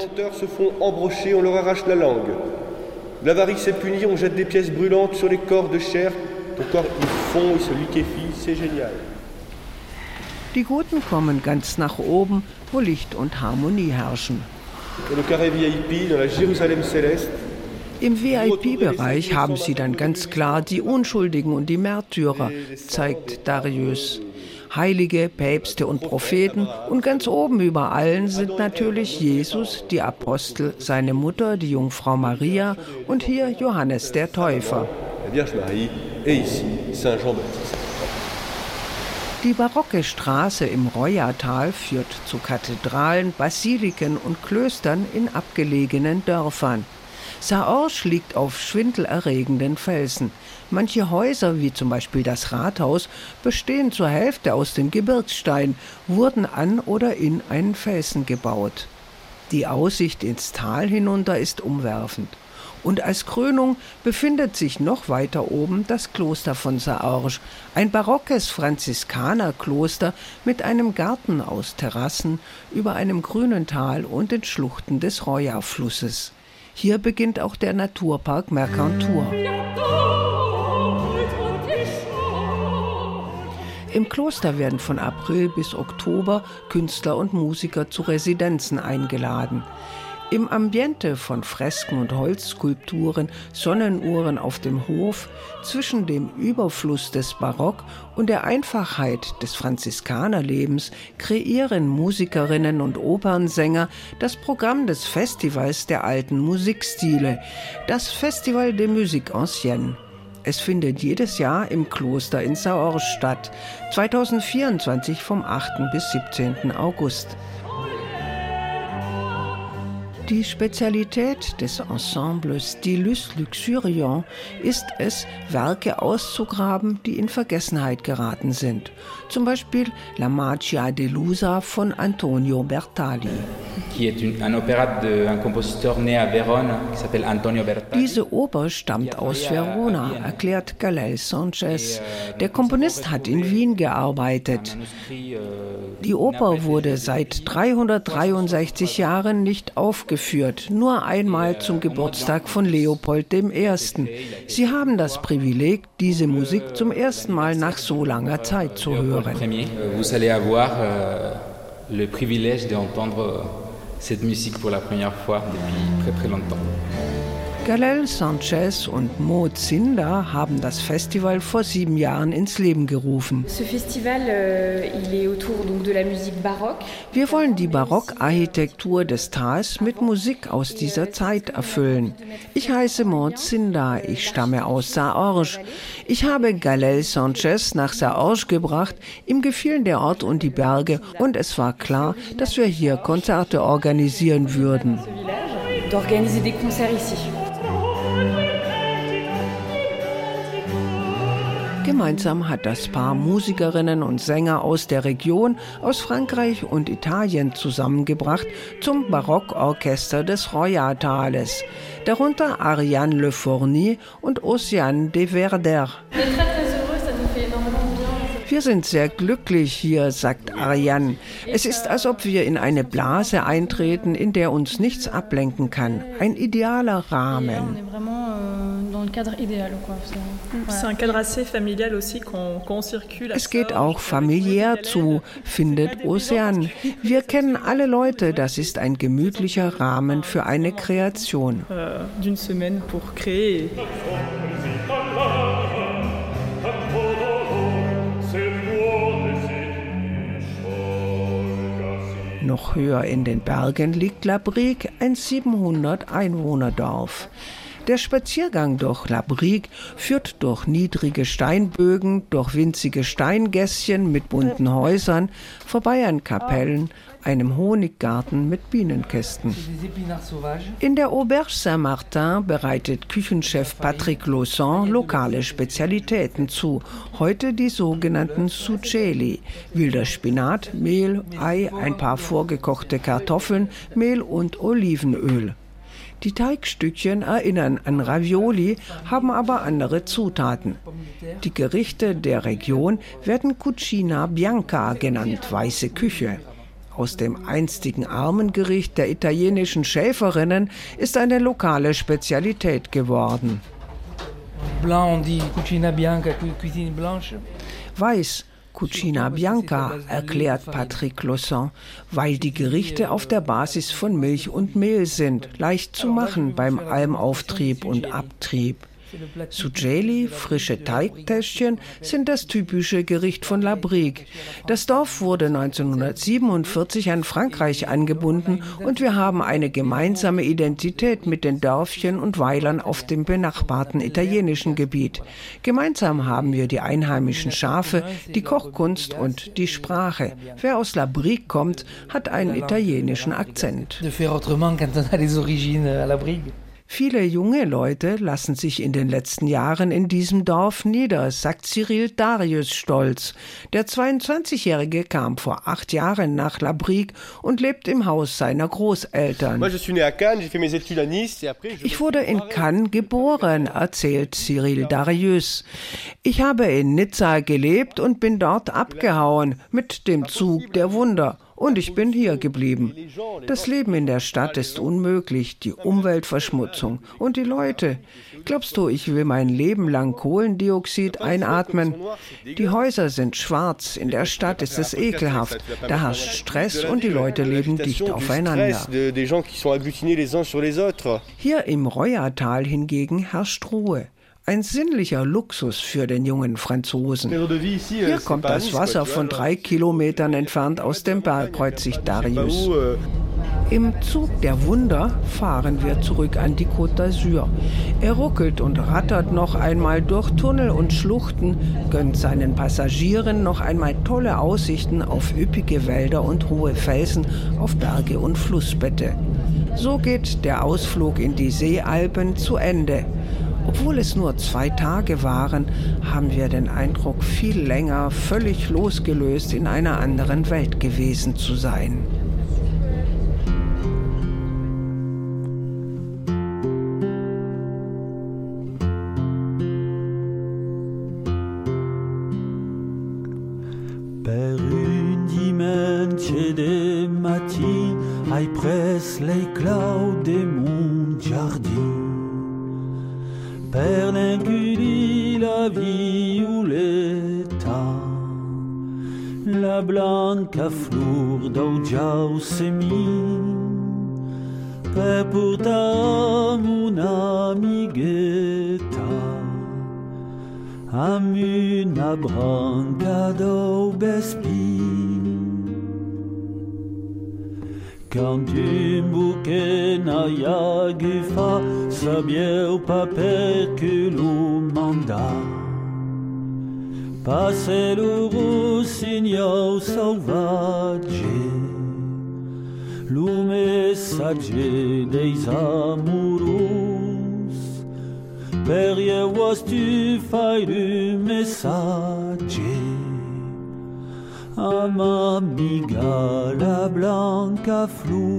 L'avarice est punie, on jette des pièces brûlantes sur les corps de chair. Ton corps, il fond, il se liquéfie, c'est génial. Die Guten kommen ganz nach oben, wo Licht und Harmonie herrschen. Im V I P-Bereich haben sie dann ganz klar die Unschuldigen und die Märtyrer, zeigt Darius. Heilige, Päpste und Propheten und ganz oben über allen sind natürlich Jesus, die Apostel, seine Mutter, die Jungfrau Maria und hier Johannes der Täufer. Die barocke Straße im Royatal führt zu Kathedralen, Basiliken und Klöstern in abgelegenen Dörfern. Saorge liegt auf schwindelerregenden Felsen. Manche Häuser, wie zum Beispiel das Rathaus, bestehen zur Hälfte aus dem Gebirgsstein, wurden an oder in einen Felsen gebaut. Die Aussicht ins Tal hinunter ist umwerfend. Und als Krönung befindet sich noch weiter oben das Kloster von Saorge, ein barockes Franziskanerkloster mit einem Garten aus Terrassen über einem grünen Tal und den Schluchten des Roya-Flusses. Hier beginnt auch der Naturpark Mercantour. Im Kloster werden von April bis Oktober Künstler und Musiker zu Residenzen eingeladen. Im Ambiente von Fresken und Holzskulpturen, Sonnenuhren auf dem Hof, zwischen dem Überfluss des Barock und der Einfachheit des Franziskanerlebens kreieren Musikerinnen und Opernsänger das Programm des Festivals der alten Musikstile, das Festival de Musique Ancienne. Es findet jedes Jahr im Kloster in Saorge statt, zweitausendvierundzwanzig vom achten bis siebzehnten August. Die Spezialität des Ensembles Stylus Luxuriant ist es, Werke auszugraben, die in Vergessenheit geraten sind. Zum Beispiel La Magia delusa von Antonio Bertali. Diese Oper stammt aus Verona, erklärt Galel Sanchez. Der Komponist hat in Wien gearbeitet. Die Oper wurde seit dreihundertdreiundsechzig Jahren nicht aufgeführt, nur einmal zum Geburtstag von Leopold der Erste. Sie haben das Privileg, diese Musik zum ersten Mal nach so langer Zeit zu hören. Vous allez avoir le privilège d'entendre cette musique pour la première fois depuis très très longtemps. Galel Sanchez und Mo Zinda haben das Festival vor sieben Jahren ins Leben gerufen. Wir wollen die Barockarchitektur des Tals mit Musik aus dieser Zeit erfüllen. Ich heiße Mo Zinda, ich stamme aus Saorge. Ich habe Galel Sanchez nach Saorge gebracht, ihm gefielen der Ort und die Berge und es war klar, dass wir hier Konzerte organisieren würden. D'organiser des concerts ici. Gemeinsam hat das Paar Musikerinnen und Sänger aus der Region, aus Frankreich und Italien zusammengebracht zum Barockorchester des Royatales. Darunter Ariane Le Fourny und Océane de Verder. Wir sind sehr glücklich hier, sagt Ariane. Es ist, als ob wir in eine Blase eintreten, in der uns nichts ablenken kann. Ein idealer Rahmen. Es geht auch familiär zu, findet Océane. Wir kennen alle Leute, das ist ein gemütlicher Rahmen für eine Kreation. Noch höher in den Bergen liegt La Brique, ein siebenhundert Einwohnerdorf. Der Spaziergang durch La Brique führt durch niedrige Steinbögen, durch winzige Steingässchen mit bunten Häusern, vorbei an Kapellen, einem Honiggarten mit Bienenkästen. In der Auberge Saint-Martin bereitet Küchenchef Patrick Lausson lokale Spezialitäten zu. Heute die sogenannten Succelli. Wilder Spinat, Mehl, Ei, ein paar vorgekochte Kartoffeln, Mehl und Olivenöl. Die Teigstückchen erinnern an Ravioli, haben aber andere Zutaten. Die Gerichte der Region werden Cucina Bianca genannt, weiße Küche. Aus dem einstigen Armengericht der italienischen Schäferinnen ist eine lokale Spezialität geworden. Weiß, Cucina Bianca, erklärt Patrick Lausson, weil die Gerichte auf der Basis von Milch und Mehl sind, leicht zu machen beim Almauftrieb und Abtrieb. Succelli, frische Teigtäschchen, sind das typische Gericht von La Brique. Das Dorf wurde neunzehnhundertsiebenundvierzig an Frankreich angebunden und wir haben eine gemeinsame Identität mit den Dörfchen und Weilern auf dem benachbarten italienischen Gebiet. Gemeinsam haben wir die einheimischen Schafe, die Kochkunst und die Sprache. Wer aus La Brique kommt, hat einen italienischen Akzent. Viele junge Leute lassen sich in den letzten Jahren in diesem Dorf nieder, sagt Cyril Darius stolz. Der zweiundzwanzigjährige kam vor acht Jahren nach La Brique und lebt im Haus seiner Großeltern. Ich wurde in Cannes geboren, erzählt Cyril Darius. Ich habe in Nizza gelebt und bin dort abgehauen mit dem Zug der Wunder. Und ich bin hier geblieben. Das Leben in der Stadt ist unmöglich, die Umweltverschmutzung und die Leute. Glaubst du, ich will mein Leben lang Kohlendioxid einatmen? Die Häuser sind schwarz, in der Stadt ist es ekelhaft. Da herrscht Stress und die Leute leben dicht aufeinander. Hier im Royatal hingegen herrscht Ruhe. Ein sinnlicher Luxus für den jungen Franzosen. Hier kommt das Wasser von drei Kilometern entfernt aus dem Berg, freut sich Darius. Im Zug der Wunder fahren wir zurück an die Côte d'Azur. Er ruckelt und rattert noch einmal durch Tunnel und Schluchten, gönnt seinen Passagieren noch einmal tolle Aussichten auf üppige Wälder und hohe Felsen, auf Berge und Flussbette. So geht der Ausflug in die Seealpen zu Ende. Obwohl es nur zwei Tage waren, haben wir den Eindruck, viel länger, völlig losgelöst in einer anderen Welt gewesen zu sein. Per un dimanche de matin, I presse l'éclat de mon jardin. Per l'incudi la violetta, la blanca flor d'augiau semi, per portar mon amigueta a una branca d'aubespine. Quand un bouquet n'a fa, sabieu paper que lo manda. Passe lo rossignol salvage, lo messaggio dei amoros, per ievosti fai du messaggi a m'amiga la blanca flu.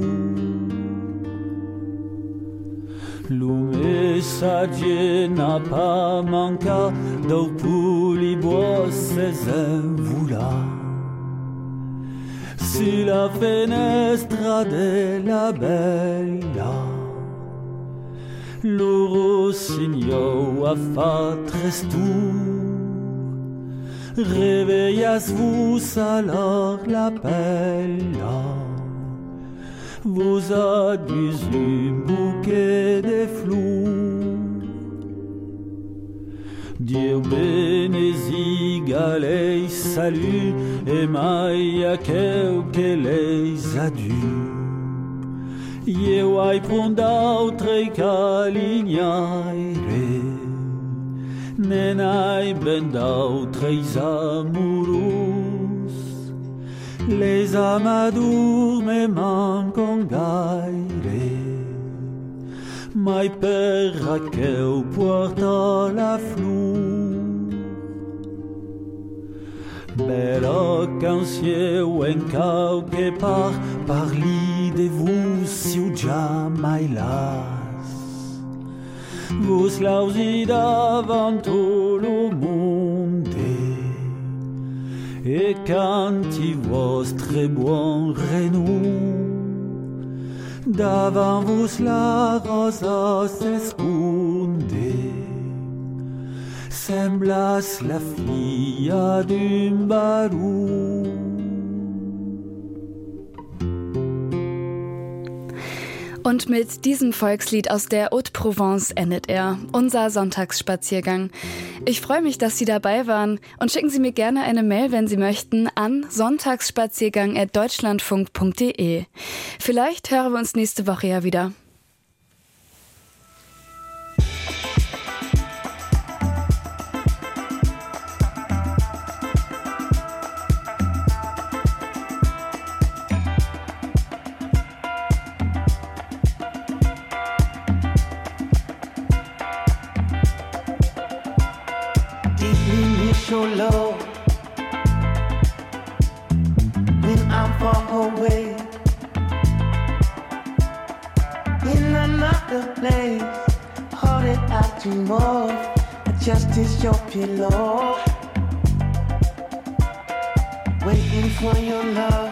Lo messaggio n'a pas manca dopo li bosse s'envola sulla finestra della bella. Lo rossignol a fa trestur, réveillez-vous alors la bella. Vous a du bouquet de fleurs. Dieu bénésiga les salut et maia quelques les adieux. Io ai pun d'autre calignare, ne n'hai ben d'autres amoureux. Les amadurs me manquent gaire, mai per che porta la flor. Bella canción en quelque part, parli de vous si ou jamais las. Vous lausi davant tout le monde, et canti vostre buon renou. Davant vous la rosa s'esconde, semblas la figlia d'un barou. Und mit diesem Volkslied aus der Haute-Provence endet er, unser Sonntagsspaziergang. Ich freue mich, dass Sie dabei waren und schicken Sie mir gerne eine Mail, wenn Sie möchten, an sonntagsspaziergang at deutschlandfunk punkt de. Vielleicht hören wir uns nächste Woche ja wieder. So low when I'm far away in another place, all that I dream of just is your pillow, waiting for your love.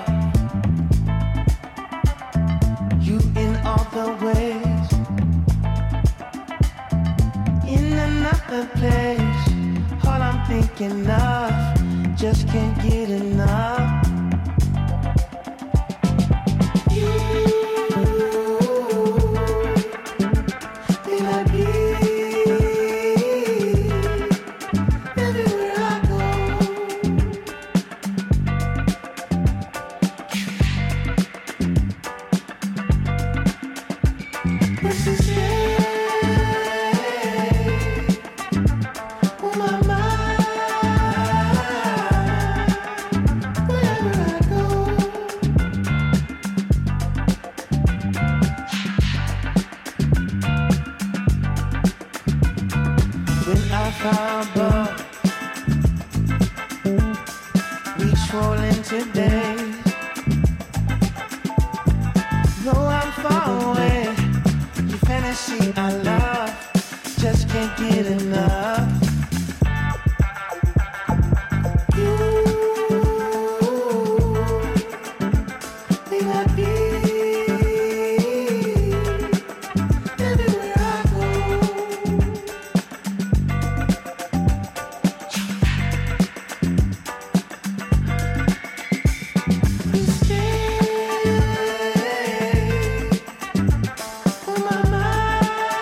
You in all the ways in another place. All I'm thinking of, just can't get enough. You, and I be everywhere I go. What's to say? Reach rolling today. Though I'm far away, your fantasy I love, just can't get enough. You, and I be everywhere I go. Stay on my mind.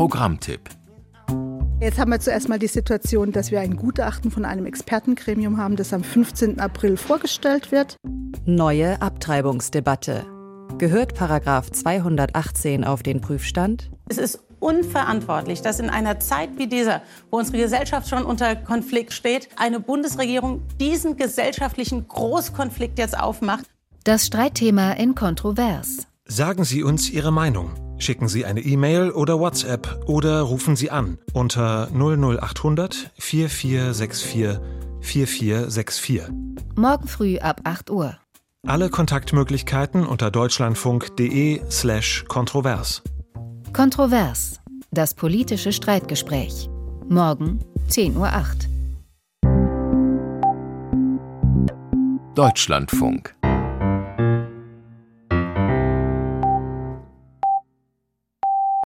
Programmtipp. Jetzt haben wir zuerst mal die Situation, dass wir ein Gutachten von einem Expertengremium haben, das am fünfzehnten April vorgestellt wird. Neue Abtreibungsdebatte. Gehört Paragraph zweihundertachtzehn auf den Prüfstand? Es ist unverantwortlich, dass in einer Zeit wie dieser, wo unsere Gesellschaft schon unter Konflikt steht, eine Bundesregierung diesen gesellschaftlichen Großkonflikt jetzt aufmacht. Das Streitthema in Kontrovers. Sagen Sie uns Ihre Meinung. Schicken Sie eine E-Mail oder WhatsApp oder rufen Sie an unter null null achthundert vier vier sechs vier vier vier sechs vier. Morgen früh ab acht Uhr. Alle Kontaktmöglichkeiten unter deutschlandfunk.de slash kontrovers. Kontrovers. Das politische Streitgespräch. Morgen zehn Uhr acht. Deutschlandfunk.